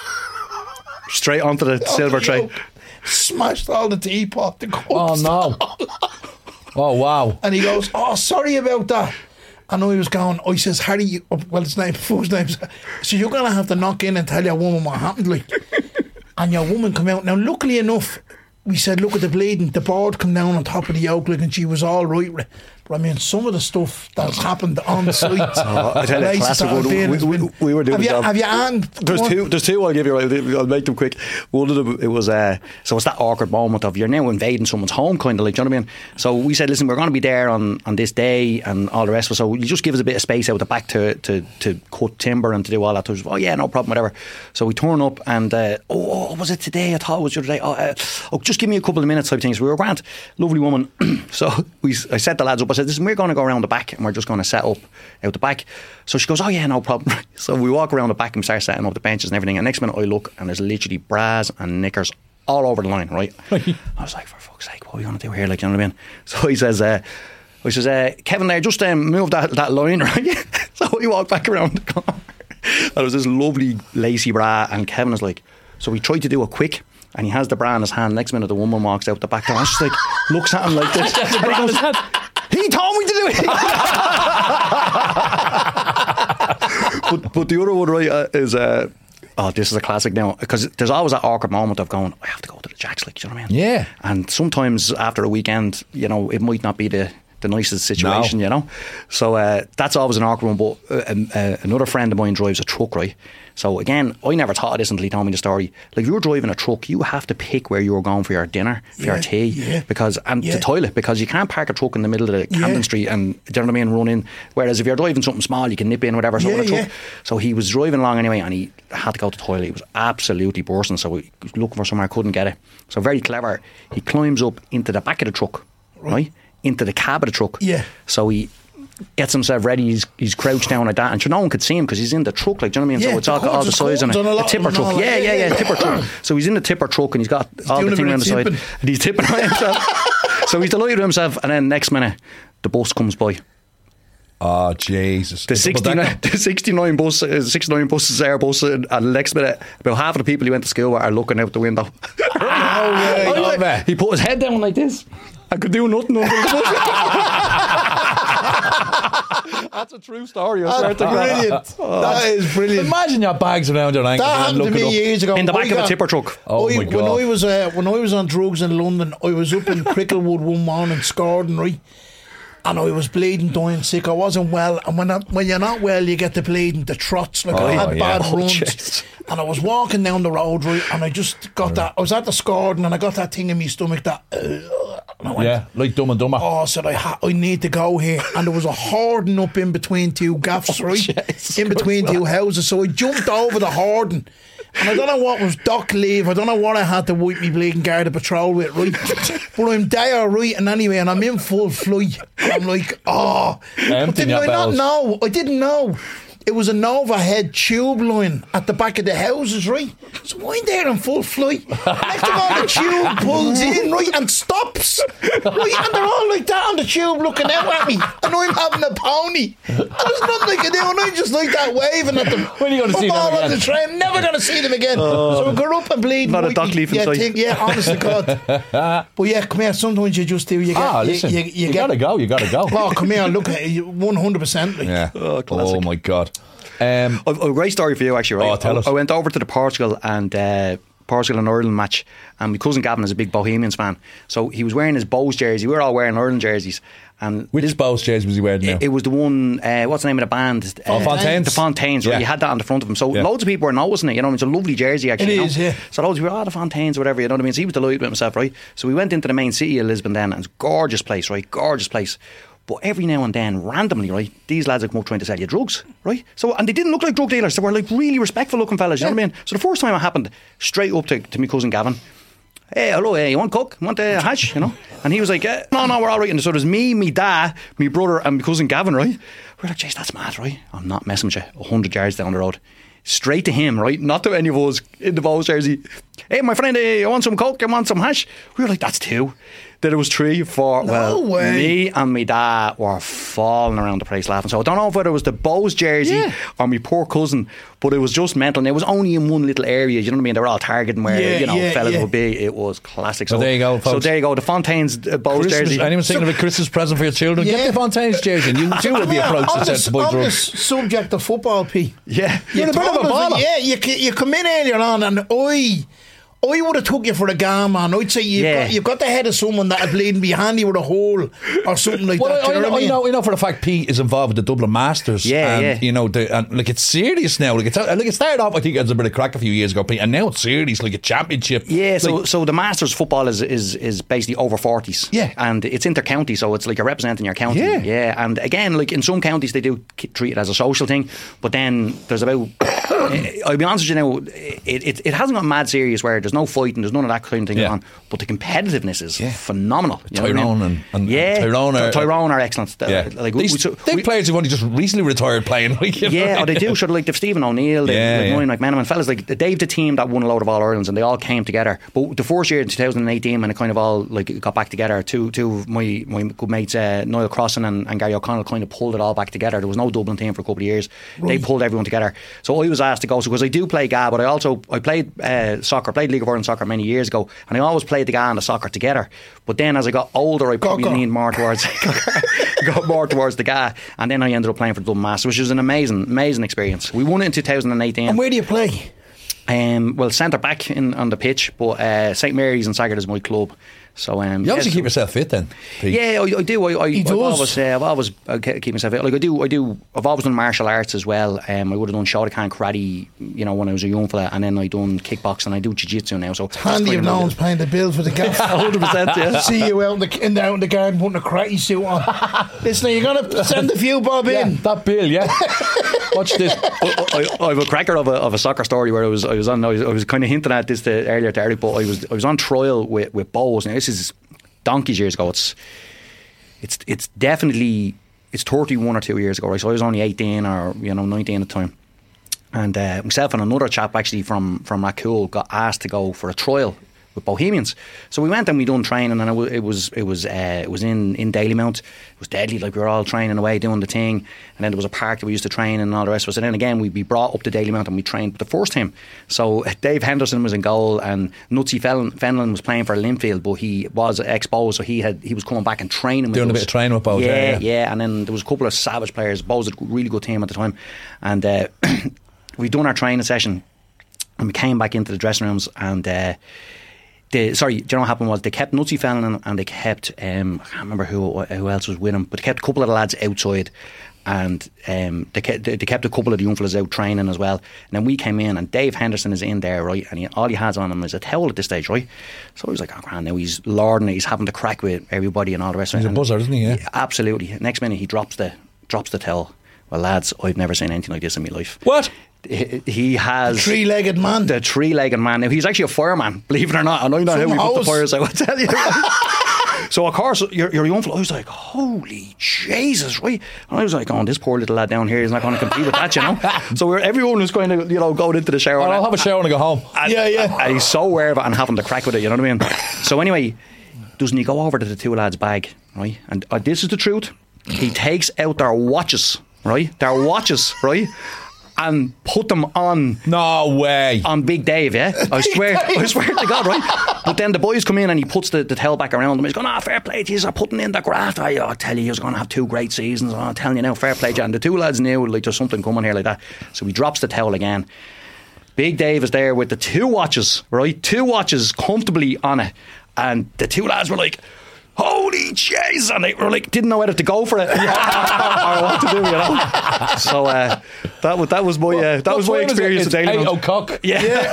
Straight onto the silver tray. Smashed all the teapot, the cups. Oh no. Oh wow. And he goes, "Oh, sorry about that." And I was going, I says, "Harry, well, his first name, so you're going to have to knock in and tell your woman what happened, like." And your woman come out. Now, luckily enough, we said, "Look at the bleeding." The board come down on top of the yoke, like, and she was all right with it. But I mean, some of the stuff that's happened on site. I tell you, classic one. We were doing the job. Have you on? There's two. I'll give you. I'll make them quick. One of them, it was so it's that awkward moment of you're now invading someone's home, kind of like. Do you know what I mean? So we said, listen, we're going to be there on this day and all the rest of it. So you just give us a bit of space out the back to cut timber and to do all that. Oh yeah, no problem, whatever. So we turn up and was it today? I thought it was the other day. Just give me a couple of minutes type things. We were grand, lovely woman. So I set the lads up. I said, listen, we're going to go around the back and we're just going to set up out the back. So she goes, oh yeah, no problem. So we walk around the back and start setting up the benches and everything. And next minute I look and there's literally bras and knickers all over the line, right? I was like, for fuck's sake, what are we going to do here? Like, you know what I mean? So he says, Kevin there, just move that line, right? So we walk back around the corner. There was this lovely lacy bra, and Kevin is like, so we tried to do it quick, and he has the bra in his hand. Next minute the woman walks out the back door and she's like, looks at him like this, and he goes, he told me to do it. but the other one, right, is oh, this is a classic now, because there's always that awkward moment of going, I have to go to the Jacks, like, you know what I mean? Yeah. And sometimes after a weekend, you know, it might not be the nicest situation, you know. So that's always an awkward one. But another friend of mine drives a truck, right? So again, I never thought of this until he told me the story. Like, if you're driving a truck, you have to pick where you're going for your dinner, for your tea, the toilet, because you can't park a truck in the middle of the Camden Street and, do you know what I mean, run in. Whereas if you're driving something small, you can nip in, whatever. So, so he was driving along anyway, and he had to go to the toilet. He was absolutely bursting, so he was looking for somewhere, couldn't get it. So very clever. He climbs up into the back of the truck, right? Into the cab of the truck. Yeah. So he gets himself ready. He's crouched down like that, and no one could see him because he's in the truck. Like, do you know what I mean? Yeah, so it's all the size on it. A tipper truck. Yeah, tipper truck. So he's in the tipper truck, and he's got all the thing around the side, and he's tipping around himself. So he's delighted with himself, and then next minute, the bus comes by. Oh, Jesus. The 69 buses, Airbus, and the next minute, about half of the people he went to school with are looking out the window. He put his head down like this. I could do nothing under the bus. That's a true story. That's brilliant. That is brilliant. Imagine your bags around your ankles. That happened to me years ago. In the back of a tipper truck. Oh my God. When I was on drugs in London, I was up in Cricklewood one morning, Scardon, right? And I was bleeding, dying sick. I wasn't well. And when you're not well, you get the bleeding, the trots. Like, I had bad runs. Geez. And I was walking down the road, right? And I just got that. I was at the Scardon and I got that thing in my stomach that. And I went, like Dumb and Dumber. Oh, I said, I need to go here. And there was a hoarding up in between two gaffs, right? In between two houses. So I jumped over the hoarding. And I don't know what was dock leave. I don't know what I had to wipe me bleeding Garda patrol with, right? But I'm there, right? And anyway, and I'm in full flight. And I'm like, but didn't I not know? I didn't know. It was an overhead tube line at the back of the houses, right? So I'm there in full flight. Next of all, the tube pulls in, right, and stops. Right, and they're all like that on the tube looking out at me. And I'm having a pony. And there's nothing I can do. And I'm just like that waving at them. When are you going to see them again? On the train, never going to see them again. So I go up and bleed. Not a dock leaf inside. Yeah, honest to God. But yeah, come here, sometimes you just do. You got to go. You got to go. Oh, come here, look at you, 100%. Like. Yeah. Oh my God. A great story for you, actually, right? Oh, tell us. I went over to the Portugal and Ireland match, and my cousin Gavin is a big Bohemians fan, so he was wearing his Bows jersey. We were all wearing Ireland jerseys. And which Bows jersey was he wearing now? It was the one, what's the name of the band? Fontaines. The Fontaines, right? He had that on the front of him. So loads of people were noticing it, you know. It's a lovely jersey, actually. It is, yeah. So loads of people, the Fontaines, whatever, you know what I mean? So he was delighted with himself, right? So we went into the main city of Lisbon then, and it's a gorgeous place, right? Gorgeous place. But every now and then, randomly, right, these lads would come up trying to sell you drugs, right? So, and they didn't look like drug dealers. They were like really respectful looking fellas, you know what I mean? So the first time it happened, straight up to my cousin Gavin. Hey, hello, you want coke? You want a hash, you know? And he was like, no, we're all right. And so there's me, me dad, my brother and my cousin Gavin, right? We're like, jeez, that's mad, right? I'm not messing with you. 100 yards down the road. Straight to him, right? Not to any of us in the Bows jersey. Hey, my friend, you want some coke? You want some hash? We were like, that's 2. Then it was 3, 4. No way. Me and my dad were falling around the place laughing. So I don't know whether it was the Bows jersey or my poor cousin, but it was just mental. And it was only in one little area, you know what I mean? They were all targeting where, fellas would be. It was classic. So there you go, folks. So there you go, the Fontaines Bows jersey. Anyone thinking of a Christmas present for your children? Get the Fontaines jersey. You too will be approached and said to buy drugs. On the subject of football, P. Yeah. You're a bit of a baller. Yeah, you come in earlier on and I would have took you for a game, man. I'd say you've got the head of someone that are bleeding behind you with a hole or something like that. I know for a fact Pete is involved with the Dublin Masters. You know, it's serious now. Like it started off, I think, as a bit of crack a few years ago, Pete, and now it's serious, like a championship. Yeah. So the Masters football is basically over 40s. Yeah. And it's inter-county, so it's like you're representing your county. Yeah. Yeah. And again, like in some counties they do treat it as a social thing, but then there's about. I'll be honest with you now, it hasn't got mad serious where there's There's no fighting. There's none of that kind of thing going on. But the competitiveness is phenomenal. Tyrone and Tyrone are excellent. Like they've players who've only just recently retired playing. They do. Sort of like they've Stephen O'Neill, Ryan McMenamin, fellas like they've the team that won a load of All Irelands, and they all came together. But the first year in 2018, when it kind of all like got back together, two of my good mates, Niall Crossan and Gary O'Connell, kind of pulled it all back together. There was no Dublin team for a couple of years. They pulled everyone together. So I was asked to go, because I do play GA, but I played soccer, played League of Ireland soccer many years ago, and I always played the GA and the soccer together. But then as I got older, I probably leaned more towards got more towards the GA, and then I ended up playing for Dublin Masters, which was an amazing experience. We won it in 2018. And where do you play? Well, centre back on the pitch, but St Mary's in Saggart is my club. So you obviously keep yourself fit then, Pete. Yeah, I do. I've always keep myself fit. Like I do. I've always done martial arts as well. I would have done Shotokan karate, when I was a young fella, and then I done kickboxing. I do jiu-jitsu now. So it's handy if no one's paying the bill for the gaff. 100%. Yeah. See you out in the garden putting a karate suit on. Listen, you're gonna send a few bob in. That bill, Watch this. I have a cracker of a soccer story where I was kind of hinting at this earlier to Eric, but I was on trial with Bows. Now this is donkey's years ago. It's definitely 31 or 2 years ago, right? So I was only 18 or 19 at the time, and myself and another chap actually from Rathcoole got asked to go for a trial with Bohemians. So we went and we done training, and it was in Dalymount. It was deadly. Like we were all training away doing the thing, and then there was a park that we used to train and all the rest of us. And then again we'd be brought up to Dalymount and we trained with the first team. So Dave Henderson was in goal, and Nutsy Fenlon was playing for Linfield, but he was ex-Bows, so he was coming back and training doing a bit of training with Bows. Yeah. And then there was a couple of savage players. Bows had a really good team at the time, and we'd done our training session, and we came back into the dressing rooms, and do you know what happened was they kept Nutsy Fenlon, and they kept I can't remember who else was with him, but they kept a couple of the lads outside, and they kept a couple of the young fellas out training as well. And then we came in, and Dave Henderson is in there, right, and all he has on him is a towel at this stage, right? So I was like, oh grand, now he's lording it, he's having to crack with everybody and all the rest of it. He's a buzzer, isn't he? Yeah, absolutely. Next minute he drops the towel. Well, lads, I've never seen anything like this in my life. What? He has the three-legged man. The three-legged man. Now he's actually a fireman, believe it or not. I know how he put the fires out, I tell you. So of course you're young fellow. I was like, holy Jesus, right? And I was like, oh, this poor little lad down here is not going to compete with that, So everyone was kind of going into the shower. I'll have a shower and I go home. And he's so aware of it and having to crack with it. You know what I mean? So anyway, doesn't he go over to the two lads' bag, right? And this is the truth. He takes out their watches, right? And put them on. No way. On Big Dave, yeah? I swear to God, right? But then the boys come in and he puts the towel back around them. He's going, fair play to you, are putting in the graft. I tell you, he was going to have 2 great seasons. I'm telling you now, fair play to you. And the two lads knew, like, there's something coming here like that. So he drops the towel again. Big Dave is there with the 2 watches, right? 2 watches comfortably on it. And the 2 lads were like, holy Jesus, and they were like, didn't know whether to go for it or what to do, So that was my experience with Dalymount. 8 o'clock. Yeah.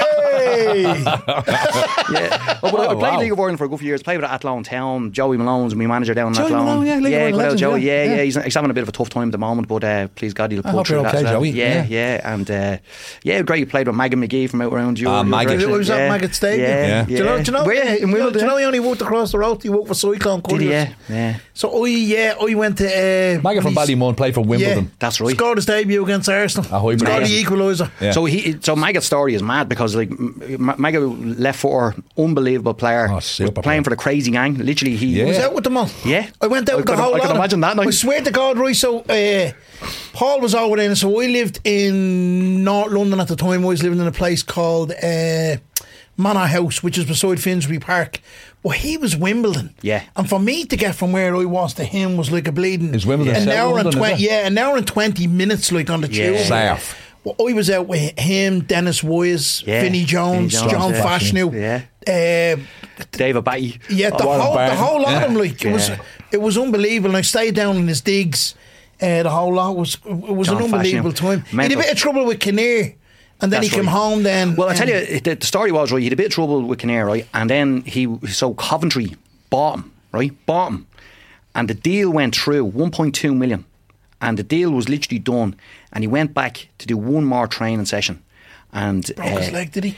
I played wow. League of Ireland for a good few years. Played with Athlone Town. Joey Malone's my manager down in Joey Athlone. Malone, good old Joey. Yeah. He's having a bit of a tough time at the moment, but please God, he'll pull through that. Okay, well. Joey. Yeah, and great. You played with Maggot McGee from out around you. Maggot. It was at Maggot Stadium. Do you know he only walked across the road? He walked for Cyclone Colours. Did he? Yeah. So I went to Maggot from Ballymun, played for Wimbledon. That's right. Scored his debut against Arsenal. Scored the equaliser. Yeah. So Maggot's story is mad because like Maggot left footer, unbelievable player, was playing for the Crazy Gang. Literally, he was out with them all. Yeah, I went out with the whole lot. I can imagine that night. I swear to God, right? So Paul was over there, so I lived in North London at the time. I was living in a place called Manor House, which is beside Finsbury Park. Well, he was Wimbledon. Yeah. And for me to get from where I was to him was like a bleeding. Is Wimbledon an hour and 20? Yeah, an hour and 20 minutes, like on the tube. Safe. Well, I was out with him, Dennis Wise, Vinnie Jones, John Fashnew, David Batty. Yeah, the whole lot of them. Like it was unbelievable. And I stayed down in his digs. The whole lot was John an unbelievable time. He had a bit of trouble with Kinnear. And then he came home then. Well, I tell you, the story was, right, he had a bit of trouble with Kinnear, right? And then Coventry bought him, right? Bought him. And the deal went through, 1.2 million. And the deal was literally done. And he went back to do one more training session. And broke his leg, did he?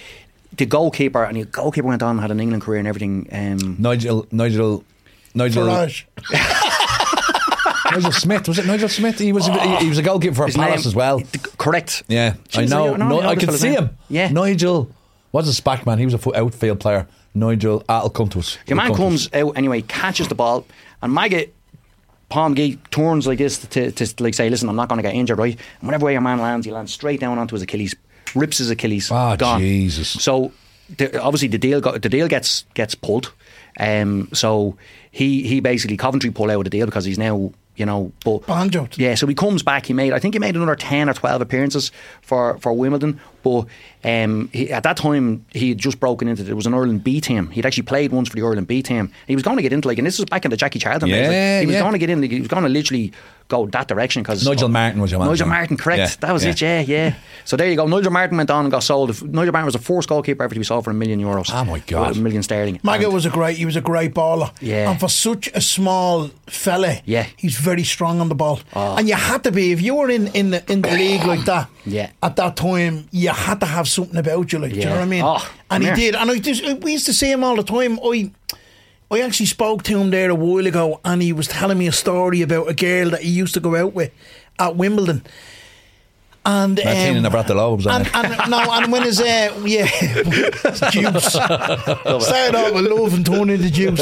the goalkeeper, and the goalkeeper went on and had an England career and everything. Nigel Farage. Nigel Smith, was it Nigel Smith? He was a goalkeeper for Palace as well. Correct. Yeah, I know. I can see him. Yeah, Nigel was a SPAC man. He was a outfield player. Nigel, that'll come to us. Your man comes out anyway, catches the ball, and Maggot Palm Gate turns like this to like say, listen, I'm not going to get injured, right? And whatever way your man lands, he lands straight down onto his Achilles, rips his Achilles. Gone. Jesus! So obviously the deal gets pulled. So he basically Coventry pull out of the deal because he's now, you know, but Banjo. Yeah, so he comes back. I think he made another 10 or 12 appearances for Wimbledon. But at that time he had just broken into, there was an Ireland B team. He'd actually played once for the Ireland B team. He was going to get into, like, and this was back in the Jackie Charlton days. He was going to get in. He was going to literally go that direction because Nigel Martin was your man. Nigel Martin, correct? Yeah. That was it. Yeah. So there you go. Nigel Martin went on and got sold. Nigel Martin was the first goalkeeper ever to be sold for €1 million. Oh my God, €1 million sterling. Maggot was a great baller. Yeah. And for such a small fella, he's very strong on the ball. And you had to be, if you were in the league like that. Yeah. At that time, you had to have something about you, like, do you know what I mean? And he did. And we used to see him all the time. I actually spoke to him there a while ago, and he was telling me a story about a girl that he used to go out with at Wimbledon. And Martina Navratilova was on it. And when his juice started off with love and turned into juice.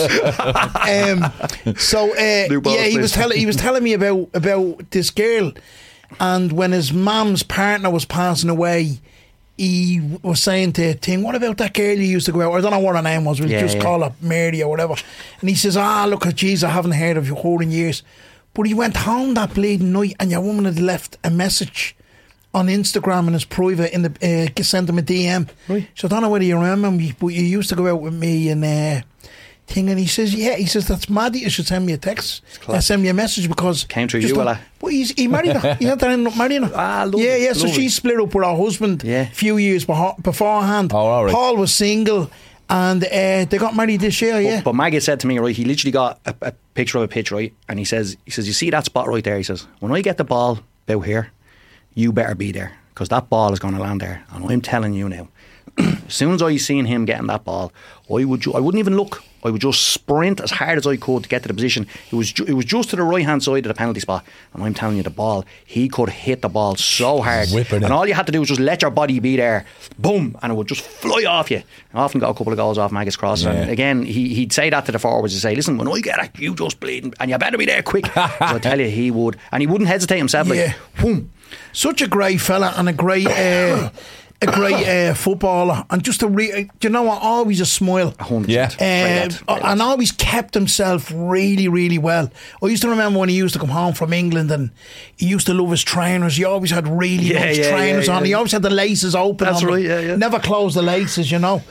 He was telling me about this girl, and when his mum's partner was passing away, he was saying to Ting, what about that girl you used to go out? I don't know what her name was. We'll just call her Mary or whatever. And he says, look, jeez, I haven't heard of you for in years. But he went home that bleeding night, and your woman had left a message on Instagram in his private, sent him a DM. Right. So I don't know whether you remember me, but you used to go out with me and thing, and he says, that's mad. You should send me a text. Send me a message because came through you, Ella. But he married her. He had to end up marrying her. Lovely. So she split up with her husband a few years beforehand. All right. Paul was single, and they got married this year. But Maggie said to me, right, he literally got a picture of a pitch, right, and he says, you see that spot right there? He says, when I get the ball out here, you better be there, because that ball is going to land there, and I'm telling you now. As soon as I seen him getting that ball, I wouldn't even look. I would just sprint as hard as I could to get to the position. It was just to the right hand side of the penalty spot, and I'm telling you, the ball, he could hit the ball so hard, and all you had to do was just let your body be there, boom, and it would just fly off you. I often got a couple of goals off Maggot's crosses, and again he'd say that to the forwards, to say, listen, when I get it, you just bleeding, and you better be there quick. So I tell you, he would, and he wouldn't hesitate himself. Like, boom. Such a great fella, and a great footballer, and just you know what, always a smile. 100%. And always kept himself really, really well. I used to remember when he used to come home from England, and he used to love his trainers. He always had really nice trainers on. He always had the laces open. That's right. Never closed the laces, you know.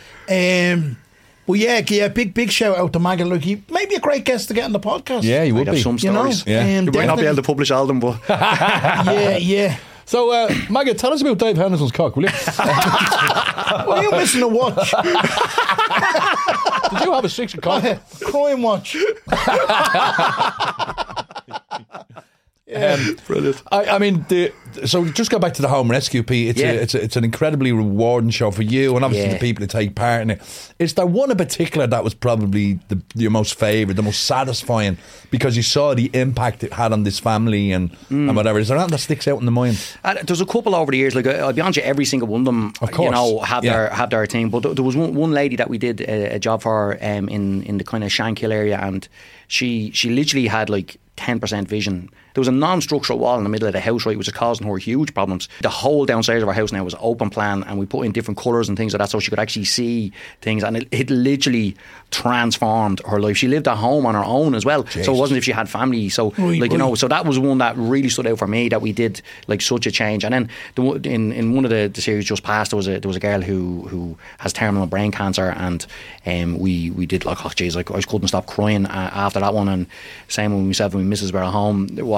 But big shout out to Maggot. Look, he may be a great guest to get on the podcast. Yeah, he would be. Some stories. You know, you might not be able to publish all of them, but yeah. So, Maggot, tell us about Dave Henderson's cock, will you? Well, you're missing a watch. Did you have a 6 cock? Crime watch. Brilliant. I mean, so just go back to the home rescue, Pete. It's an incredibly rewarding show for you, and obviously the people who take part in it. Is there one in particular that was probably your most favourite, the most satisfying, because you saw the impact it had on this family and whatever? Is there anything that sticks out in the mind? There's a couple over the years. Like, I'll be honest, every single one of them, of course, you know, have their thing. But there was one lady that we did a job for in the kind of Shankill area, and she literally had like 10% vision. There was a non-structural wall in the middle of the house, right, which was causing her huge problems. The whole downstairs of our house now was open plan, and we put in different colours and things like that so she could actually see things, and it literally transformed her life. She lived at home on her own as well. Jeez. So it wasn't if she had family. So you know, so that was one that really stood out for me, that we did like such a change. And then in one of the series just past, there was a girl who has terminal brain cancer, and we did like, oh jeez, like I couldn't stop crying after that one. And same with myself and my missus were at home watching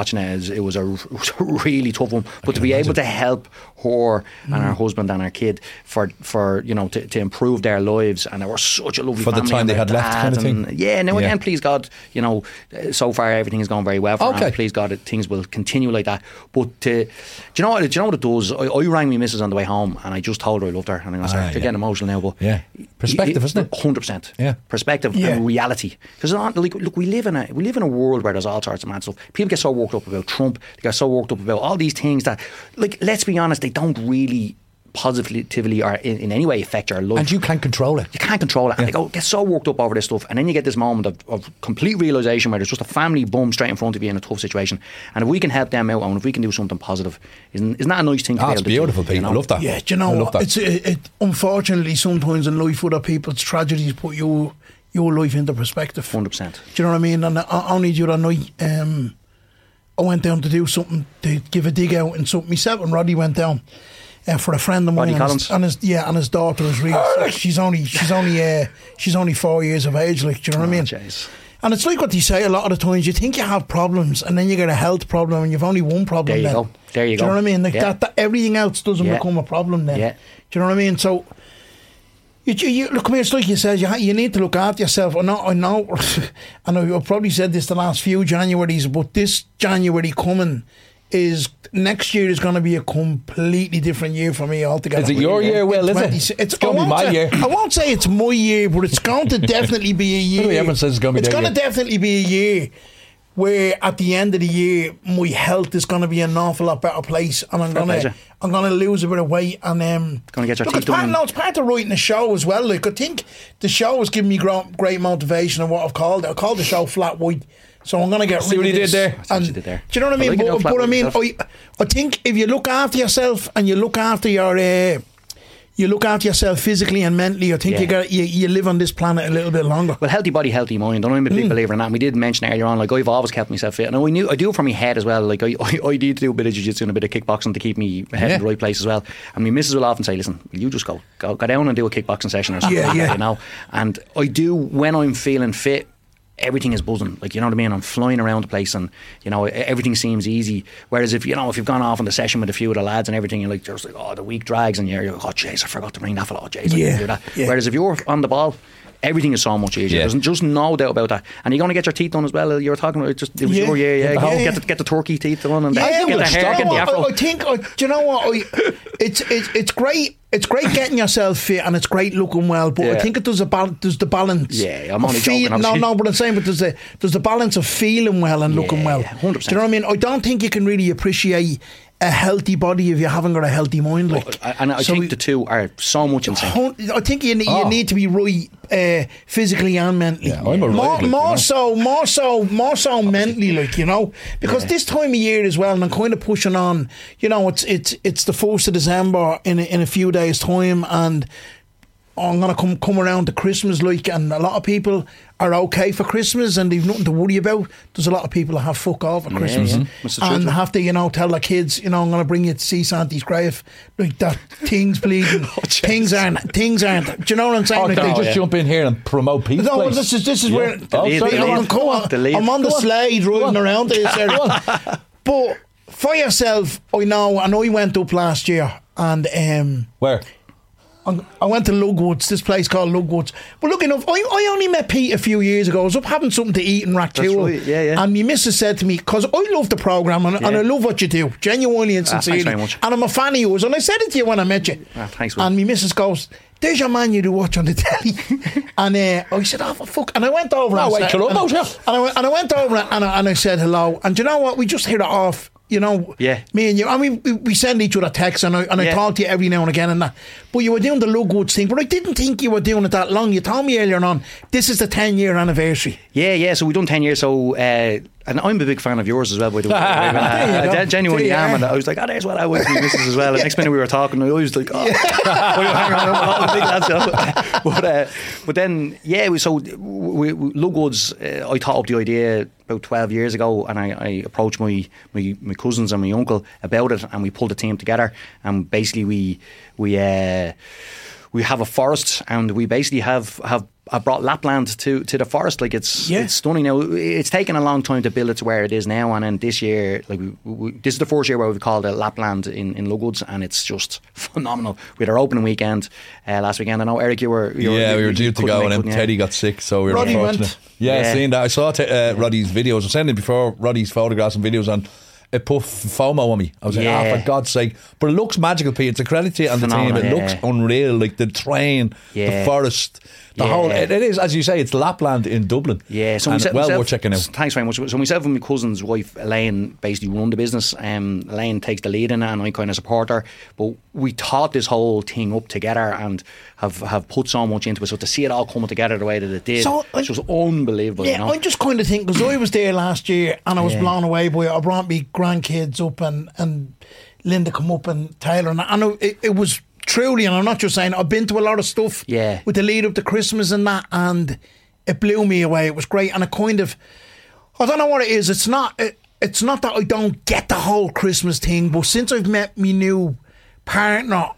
watching it, it was a really tough one. But to be able to help her and her husband and her kid for you know, to improve their lives, and they were such a lovely for the family time they had left, kind of thing. Yeah, now again, please God, you know, so far everything has gone very well for her. And please God, things will continue like that. But do you know what it does? I rang me missus on the way home, and I just told her I loved her, and I'm going to start getting emotional now. But perspective, isn't it? 100%. Yeah, perspective and reality. Because like, look, we live in a world where there's all sorts of mad stuff. People get so worked up about Trump. They get so worked up about all these things that, like, let's be honest, they don't really positively or in any way affect your life. And you can't control it. You can't control it. And they get so worked up over this stuff, and then you get this moment of complete realisation where there's just a family bum straight in front of you in a tough situation. And if we can help them out, and if we can do something positive, isn't that a nice thing to be able it's to beautiful, do? Pete. You know? I love that. Yeah, do you know, unfortunately sometimes in life other people's tragedies put your life into perspective. 100%. Do you know what I mean? And only the other night I went down to do something, to give a dig out and something. Myself and Roddy went down for a friend of mine, and his daughter is really she's only 4 years of age, like, do you know what I mean? Geez. And it's like what they say a lot of the times, you think you have problems and then you get a health problem and you've only one problem. There you go. Do you know what I mean? Like that everything else doesn't become a problem then. Yeah. Do you know what I mean? So you look, come here, it's like you said, you need to look after yourself. I know, and I've probably said this the last few Januaries, but this January coming is, next year is going to be a completely different year for me altogether. Is it your year, Will? Is it? It's going to be my year. I won't say it's my year, but it's going to definitely be a year. Everyone says it's going to be their year. Definitely be a year where at the end of the year my health is going to be an awful lot better place, and I'm going to lose a bit of weight, and going to get your teeth done. It's part of writing the show as well. Like, I think the show has given me great motivation of what I've called it. I called the show Flat White. So I'm going to get rid of this. See what you did there. Do you know what I mean? But I mean, I think if you look after yourself and you look after yourself physically and mentally, I think you live on this planet a little bit longer. Well, healthy body, healthy mind. I'm a big believer in that. And we did mention earlier on, like, I've always kept myself fit, and I do it for my head as well. Like, I need to do a bit of jiu-jitsu and a bit of kickboxing to keep me head in the right place as well. And my missus will often say, listen, will you just go down and do a kickboxing session or something like that, you know? And I do, when I'm feeling fit, everything is buzzing, like, you know what I mean? I'm flying around the place, and, you know, everything seems easy. Whereas if you've gone off on the session with a few of the lads and everything, you're like, just like, oh, the week drags, and you're like, oh jeez, I forgot to bring that fella. Oh jeez, I didn't do that. Whereas if you're on the ball, everything is so much easier. There's just no doubt about that. And you're going to get your teeth done as well. You were talking about it was your year. Get the turkey teeth done, and get the hair, get the afro. I think, do you know what? It's great. It's great getting yourself fit, and it's great looking well. But I think there's the balance. Yeah, I'm only joking. No, but I'm saying, but there's the balance of feeling well and looking well. 100%. Do you know what I mean? I don't think you can really appreciate a healthy body if you haven't got a healthy mind. Like, and I think the two are so much in sync. I think you need to be right physically and mentally. Yeah, I'm more so mentally, like, you know, because this time of year as well, and I'm kind of pushing on. You know, it's the 1st of December in a few days' time, and I'm going to come around to Christmas, like, and a lot of people are okay for Christmas and they've nothing to worry about. There's a lot of people that have fuck off at Christmas and have to, tell their kids, I'm going to bring you to see Santa's grave, like that. Things bleeding, things aren't. Do you know what I'm saying? Can I just jump in here and promote Pete's place? This is where I'm on the slide riding around this area. But for yourself, I know, and I went up last year, and where? I went to Lugwoods, this place called Lugwoods. But look enough, I only met Pete a few years ago. I was up having something to eat in Rathtool. Right, yeah. And my missus said to me, because I love the programme and I love what you do, genuinely and sincerely. Thanks very much. And I'm a fan of yours. And I said it to you when I met you. Thanks, man. And my missus goes, there's your man you do watch on the telly. And I said, oh, for fuck. And I went over and I went over and I said hello. And do you know what? We just hit it off. Me and you. I mean, we send each other texts, and I talk to you every now and again and that. But you were doing the Lugwoods thing, but I didn't think you were doing it that long. You told me earlier on, this is the 10-year anniversary. Yeah. So we've done 10 years. So, and I'm a big fan of yours as well, by the way. I genuinely am, and I was like, there's what I was with my missus as well. And next minute we were talking, I was like, hang on, but then, Lugwoods, I thought up the idea about 12 years ago, and I approached my cousins and my uncle about it, and we pulled a team together, and basically we we have a forest, and we basically have brought Lapland to the forest. Like it's stunning now. It's taken a long time to build it to where it is now, and then this year, like this is the first year where we've called it Lapland in Lugwoods, and it's just phenomenal. We had our opening weekend last weekend. I know, Eric, we were due to go, and then Teddy got sick, so we were Roddy unfortunate. went. Yeah, seeing that, I saw Roddy's videos. I was sending before Roddy's photographs and videos, and it put FOMO on me. I was like, for God's sake. But it looks magical, Pete. It's a credit to you and the team. It looks unreal. Like the train, the forest, the whole. It is, as you say, it's Lapland in Dublin. Yeah, so worth checking out. Thanks very much. So myself and my cousin's wife Elaine basically run the business. Elaine takes the lead in it, and I kind of support her. But we thought this whole thing up together and have put so much into it. So to see it all coming together the way that it did, it's just unbelievable. Yeah, I just kind of think, because I was there last year and I was blown away by it. I brought my grandkids up and Linda come up and Taylor, and it was truly, and I'm not just saying, I've been to a lot of stuff with the lead up to Christmas and that, and it blew me away. It was great, and it kind of, I don't know what it is. It's not that I don't get the whole Christmas thing, but since I've met my new partner,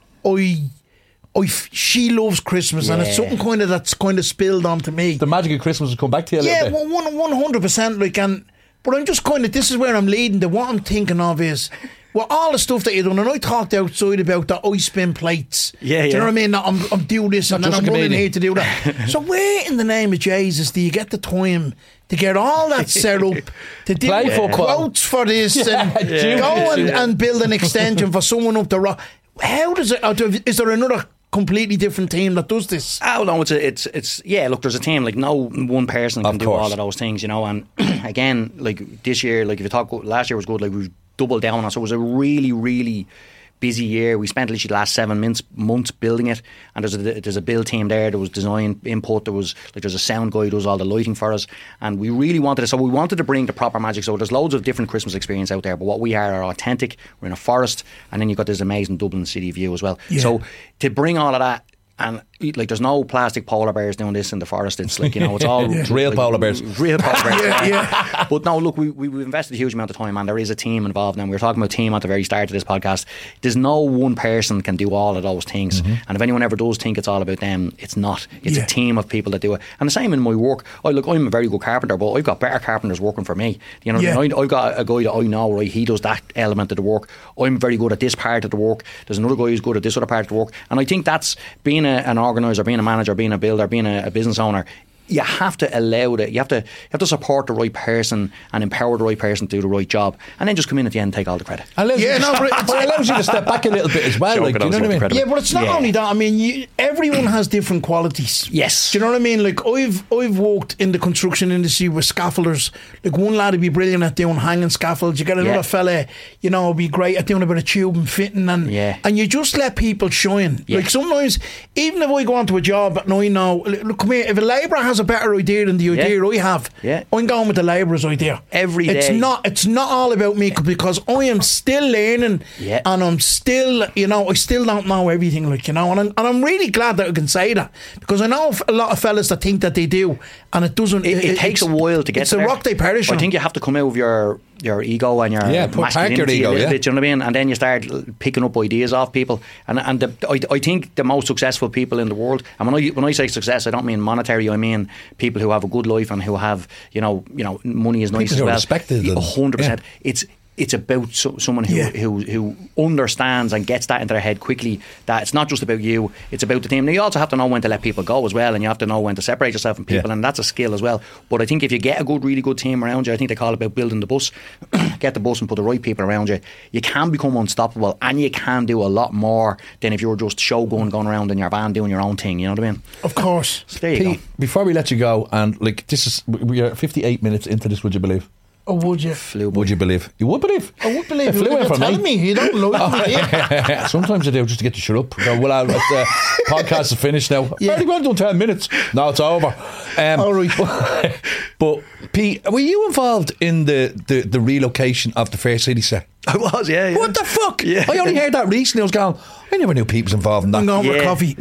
she loves Christmas, and it's something kind of that's kind of spilled onto me. The magic of Christmas has come back to you a little bit. Yeah, 100%. But I'm just kind of, this is where I'm leading. What I'm thinking of is, well, all the stuff that you've done, and I talked outside about that I spin plates. Yeah, do you know what I mean? That I'm doing this, and then I'm running here to do that. So where in the name of Jesus do you get the time to get all that set up, to do quotes for this, and go and build an extension for someone up the rock? How does it? Is there another completely different team that does this? Oh no, it's look, there's a team. Like, no one person can do all of those things, you know. And again, like this year, like if you talk, last year was good. Like we doubled down on it, so it was a really, really busy year. We spent literally the last 7 months building it, and there's a build team there. There was design input. There's a sound guy who does all the lighting for us, and we really wanted it. So we wanted to bring the proper magic. So there's loads of different Christmas experience out there, but what we are authentic. We're in a forest, and then you've got this amazing Dublin city view as well. So to bring all of that. And like, there's no plastic polar bears doing this in the forest. It's like, you know, it's all real polar bears. Real polar bears. But no, look, we've invested a huge amount of time, and there is a team involved. And we were talking about team at the very start of this podcast. There's no one person can do all of those things. And if anyone ever does think it's all about them, it's not. It's a team of people that do it. And the same in my work. I'm a very good carpenter, but I've got better carpenters working for me. You know, I've got a guy that I know, right? He does that element of the work. I'm very good at this part of the work. There's another guy who's good at this other part of the work. And I think that's being an organiser, being a manager, being a builder, being a business owner. You have to allow that. You have to support the right person and empower the right person to do the right job, and then just come in at the end and take all the credit. But it allows you to step back a little bit as well. Like, you know what I mean? Yeah, but it's not only that. I mean, everyone has different qualities. Yes. Do you know what I mean? Like, I've worked in the construction industry with scaffolders. Like, one lad would be brilliant at doing hanging scaffolds. You get another fella, you know, would be great at doing a bit of tube and fitting, and you just let people shine. Like, sometimes, even if I go onto a job and I know, look, come here, if a labourer has a better idea than the idea I have, I'm going with the labourer's idea every day. It's not all about me, because I am still learning, and I'm still, you know, I still don't know everything, like, you know, and I'm really glad that I can say that, because I know a lot of fellas that think that they do, and it doesn't. It takes a while to get. It's a rock they perish on. I think you have to come out of your ego and your masculinity a little bit, you know what I mean? And then you start picking up ideas off people, and I think the most successful people in the world, and when I say success, I don't mean monetary, I mean people who have a good life and who have, you know, money is nice as well. Respected 100%. It's about someone who understands and gets that into their head quickly, that it's not just about you, it's about the team. Now, you also have to know when to let people go as well, and you have to know when to separate yourself from people, and that's a skill as well. But I think if you get a really good team around you, I think they call it about building the bus, get the bus and put the right people around you, you can become unstoppable, and you can do a lot more than if you were just showgun going around in your van doing your own thing, you know what I mean? Of course. So there you Pete, go. before we let you go, and like, we are 58 minutes into this, would you believe? Or would you? Would you believe? You would believe? I would believe. You're telling me you don't like me. Sometimes I do, just to get you shut up. Go, well, the podcast is finished now. Yeah. I've only done 10 minutes. No, it's over. All right. But Pete, were you involved in the relocation of the Fair City set? I was, yeah. What the fuck? Yeah. I only heard that recently. I was going, I never knew Pete was involved in that. I'm going for coffee.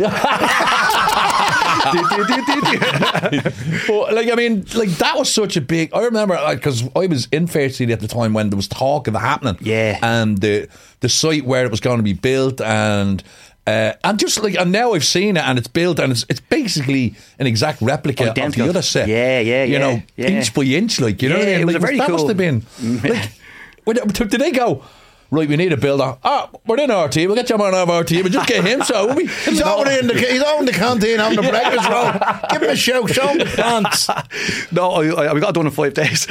But like, I mean, like, that was such a big. I remember, because I was in Fair City at the time when there was talk of it happening. Yeah. And the site where it was going to be built, and And just like, and now I've seen it, and it's built, and it's basically an exact replica Identical. of the other set. You know, inch by inch, like, you know what I mean? It was like, a very that cool. must have been. Like, did they go, right, we need a builder? We're in our team. We'll get you on our team and just get him. So will we? He's over in the canteen having a breakfast roll. Give him a shout. Show him the pants. No, we got it done in 5 days.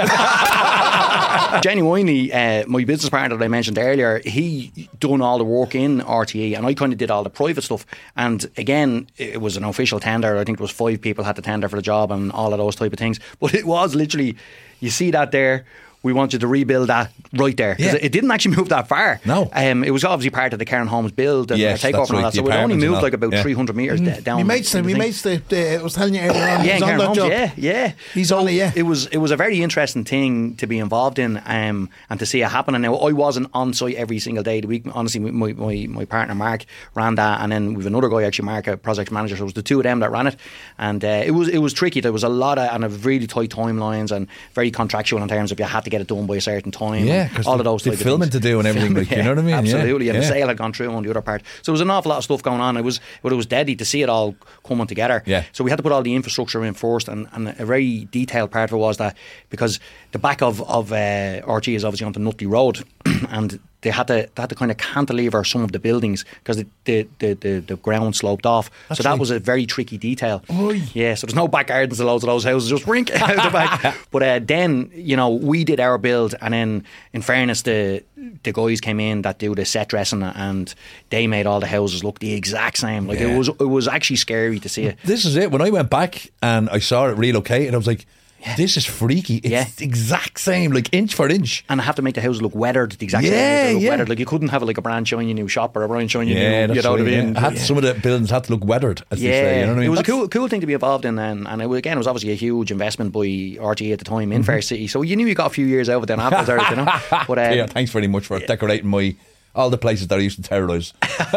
Genuinely, my business partner that I mentioned earlier, he done all the work in RTE, and I kind of did all the private stuff. And again, it was an official tender. I think it was 5 people had to tender for the job and all of those type of things. But it was literally, you see that there. We want you to rebuild that right there. Because it didn't actually move that far. No. It was obviously part of the Cairn Homes build and takeover and all that. So it only moved like about 300 metres down. We mates, I was telling you earlier on. Yeah, in Cairn Homes, job. yeah. He's on it, It was a very interesting thing to be involved in and to see it happen. And now I wasn't on site every single day of the week. Honestly, my partner Mark ran that, and then we've another guy actually, Mark, a project manager. So it was the two of them that ran it, and it was tricky. There was a lot of, and a really tight timelines and very contractual in terms of you had to get it done by a certain time. Yeah, because all of those the filming to do and everything. Like, you know what I mean? Absolutely. Yeah. And the sale had gone through on the other part. So there was an awful lot of stuff going on. It was deadly to see it all coming together. Yeah. So we had to put all the infrastructure in first, and a very detailed part of it was that because the back of RG is obviously onto Nutley Road, and they had to kind of cantilever some of the buildings because the ground sloped off. So that was a very tricky detail. Oy. Yeah, so there's no back gardens to loads of those houses, just rink out the back. But then, we did our build, and then in fairness, the guys came in that do the set dressing, and they made all the houses look the exact same. Like it was actually scary to see it. This is it. When I went back and I saw it relocated, I was like, this is freaky. It's the exact same, like inch for inch. And I have to make the houses look weathered the exact same as they look weathered. Like you couldn't have like a brand shiny new shop or a brand shiny new, you know what I mean? Some of the buildings had to look weathered, as they say, you know what I mean? It was a cool thing to be involved in, and it was obviously a huge investment by RTE at the time in Fair City. So you knew you got a few years over then afterwards, you know. But thanks very much for decorating all the places that I used to terrorise.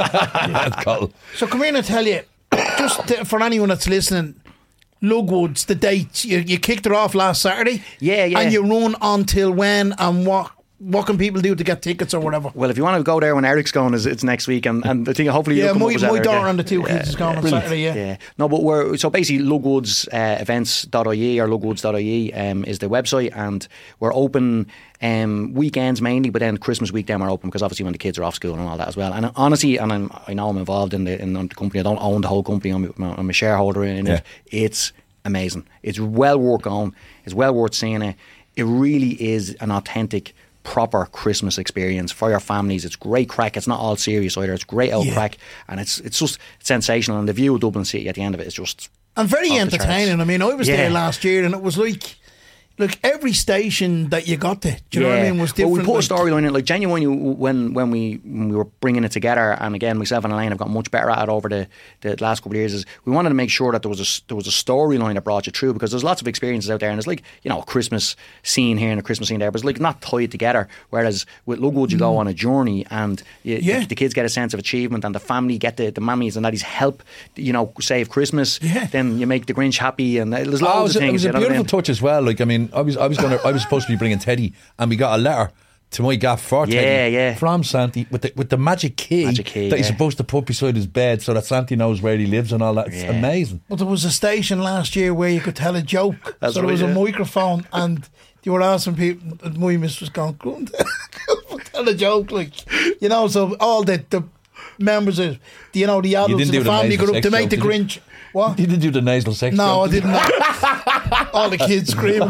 So come here and tell you, just for anyone that's listening, Lugwoods, the date, you kicked it off last Saturday. Yeah. And you run until when, and what can people do to get tickets or whatever? Well, if you want to go there when Eric's going, it's next week, and I think hopefully you'll come my up with daughter and the two kids is going on Saturday. Yeah. No, but we're so basically Lugwoods events.ie or lugwoods.ie is the website, and we're open weekends mainly, but then Christmas week then we're open because obviously when the kids are off school and all that as well. And honestly, I know I'm involved in the company. I don't own the whole company. I'm a shareholder in it. It's amazing. It's well worth going. It's well worth seeing it. It really is an authentic, proper Christmas experience for your families. It's great crack. It's not all serious either. It's great old crack, and it's just sensational. And the view of Dublin City at the end of it is just very entertaining. I mean, I was there last year, and it was like every station that you got to, do you know what I mean, was different. Well, we put a storyline in, like genuinely when we were bringing it together, and again myself and Elaine have got much better at it over the last couple of years, is we wanted to make sure that there was a storyline that brought you through, because there's lots of experiences out there, and it's like, a Christmas scene here and a Christmas scene there, but it's like not tied together. Whereas with Lugwoods you go on a journey, and the kids get a sense of achievement, and the family get the mammies and daddies help save Christmas. Then you make the Grinch happy, and there's loads of things. It was a beautiful touch as well. Like, I mean, I was supposed to be bringing Teddy, and we got a letter to my gaff for Teddy from Santi with the magic key that he's supposed to put beside his bed so that Santi knows where he lives and all that. It's amazing. Well, there was a station last year where you could tell a joke. That's there was a microphone, and you were asking people, and my miss was going, tell a joke, so all the members of the adults in the family got up to make the Grinch. What? You didn't do the nasal sex No, joke, I didn't. All the kids screaming.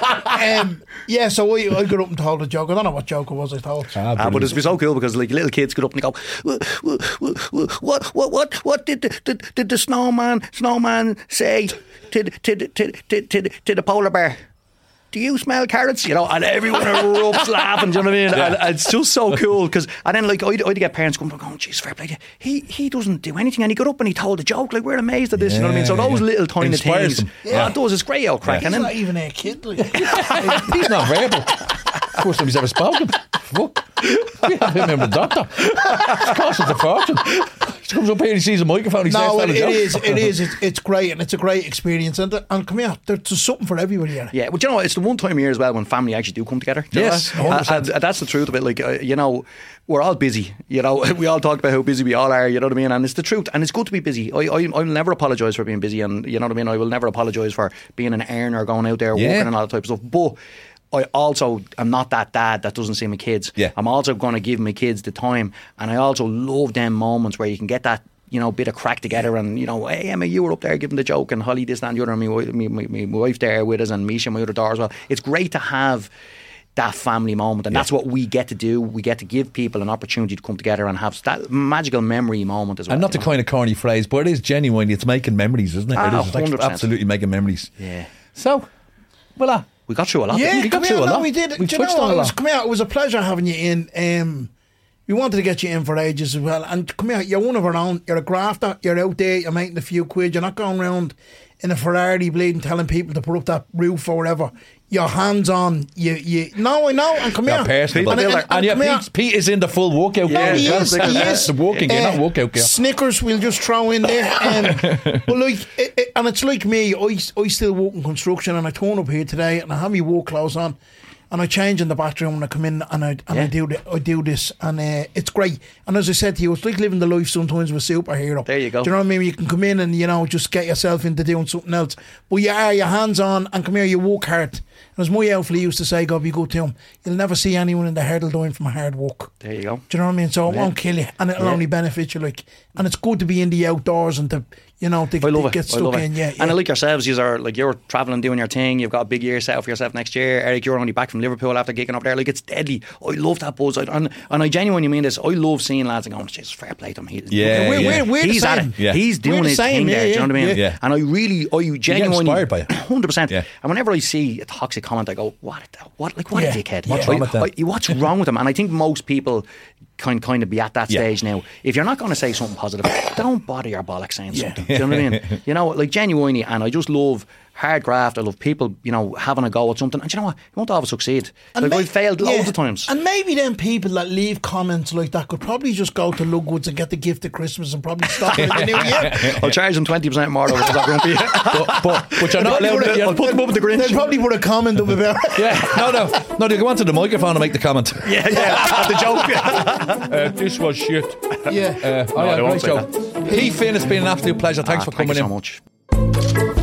So I got up and told a joke. I don't know what joke it was I told. But it's so cool because like little kids get up and they go, what did the snowman say to the polar bear? Do you smell carrots? And everyone erupts laughing. Do you know what I mean? Yeah. And it's just so cool because, and then like I'd get parents going, "Jeez, fair play. He doesn't do anything," and he got up and he told a joke. Like, we're amazed at this. You know what I mean? So those little tiny inspires things, them. it does. It's great old crack. He's not even a kid. He's not verbal. First time he's ever spoken. Fuck. We have him in the doctor. It's cost us a fortune. He comes up here, he sees a microphone, he says, No, "Fella, it joke." is. It's great, and it's a great experience. And come here, there's something for everybody here. Yeah, but you know what? It's the one time a year as well when family actually do come together. Do you Yes, know that? And that's the truth of it. Like, you know, we're all busy. You know, we all talk about how busy we all are. You know what I mean? And it's the truth. And it's good to be busy. I'll never apologise for being busy, and you know what I mean. I will never apologise for being an earner, going out there working and all that type of stuff. But I also am not that dad that doesn't see my kids. Yeah. I'm also going to give my kids the time, and I also love them moments where you can get that, you know, bit of crack together, and you know, hey Emma, you were up there giving the joke, and Holly this, that, and the other, and my wife there with us, and Misha, my other daughter as well. It's great to have that family moment, and that's what we get to do. We get to give people an opportunity to come together and have that magical memory moment as well. And not the kind of corny phrase, but it is genuine. It's making memories, isn't it? It is. It's like 100%. absolutely making memories. Yeah. So, well, We got through a lot. Yeah, We got come through here, a no, lot. we did. We Do you touched know on a what? lot. Come here, it was a pleasure having you in. We wanted to get you in for ages as well. And come here, you're one of our own. You're a grafter. You're out there. You're making a few quid. You're not going around in a Ferrari bleeding, telling people to put up that roof or whatever. You're hands on. No, I know. And come you're here. personable. And come here. Pete is in the full workout No, gear he as well. is. He That's is. the walking gear, not workout gear. Snickers we'll just throw in there. But like, and it's like me. I still work in construction, and I turn up here today, and I have my work clothes on, and I change in the bathroom, and I come in, and I do this, and it's great. And as I said to you, it's like living the life sometimes with a superhero. There you go. Do you know what I mean? You can come in and, you know, just get yourself into doing something else, but you are your hands on, and come here, you work hard. And as my outfit used to say, God be good to him, you'll never see anyone in the hurdle dying from hard work. There you go. Do you know what I mean? So it won't kill you, and it'll only benefit you. Like, and it's good to be in the outdoors and to, you know, to I love get it. stuck I love in. it. Yeah, And like yourselves, you're travelling, doing your thing. You've got a big year set up for yourself next year. Eric, you're only back from Liverpool after gigging up there. Like, it's deadly. I love that buzz. And I genuinely mean this. I love seeing lads and going, Jesus, fair play to him. we're the He's at same. it. Yeah. He's doing We're the his same, thing there. Do you know what I mean? Yeah. And I genuinely inspired by it. 100%. Yeah. And whenever I see a toxic comment, I go, what a Yeah. dickhead. What's wrong with them? What's wrong with them? And I think most people kind of be at that Yeah. stage now. If you're not going to say something positive, don't bother your bollocks saying something. Do you know what I mean? You know, like, genuinely, and I just love hard graft. I love people, you know, having a go at something. And you know what? You won't always succeed. Like, I've failed loads of times. And maybe then people that leave comments like that could probably just go to Lugwoods and get the gift of Christmas and probably stop it in the new year. I'll charge them 20% more though, because I'm grumpy. But you're not allowed to. I'll put them up with the Grinch. They'll probably put a comment up about it. Yeah, no, they go onto the microphone and make the comment. Yeah, at the joke. This was shit. Yeah. they won't great say show. Pete Finn, it's been an absolute pleasure. Thanks for Thank coming you in. so much.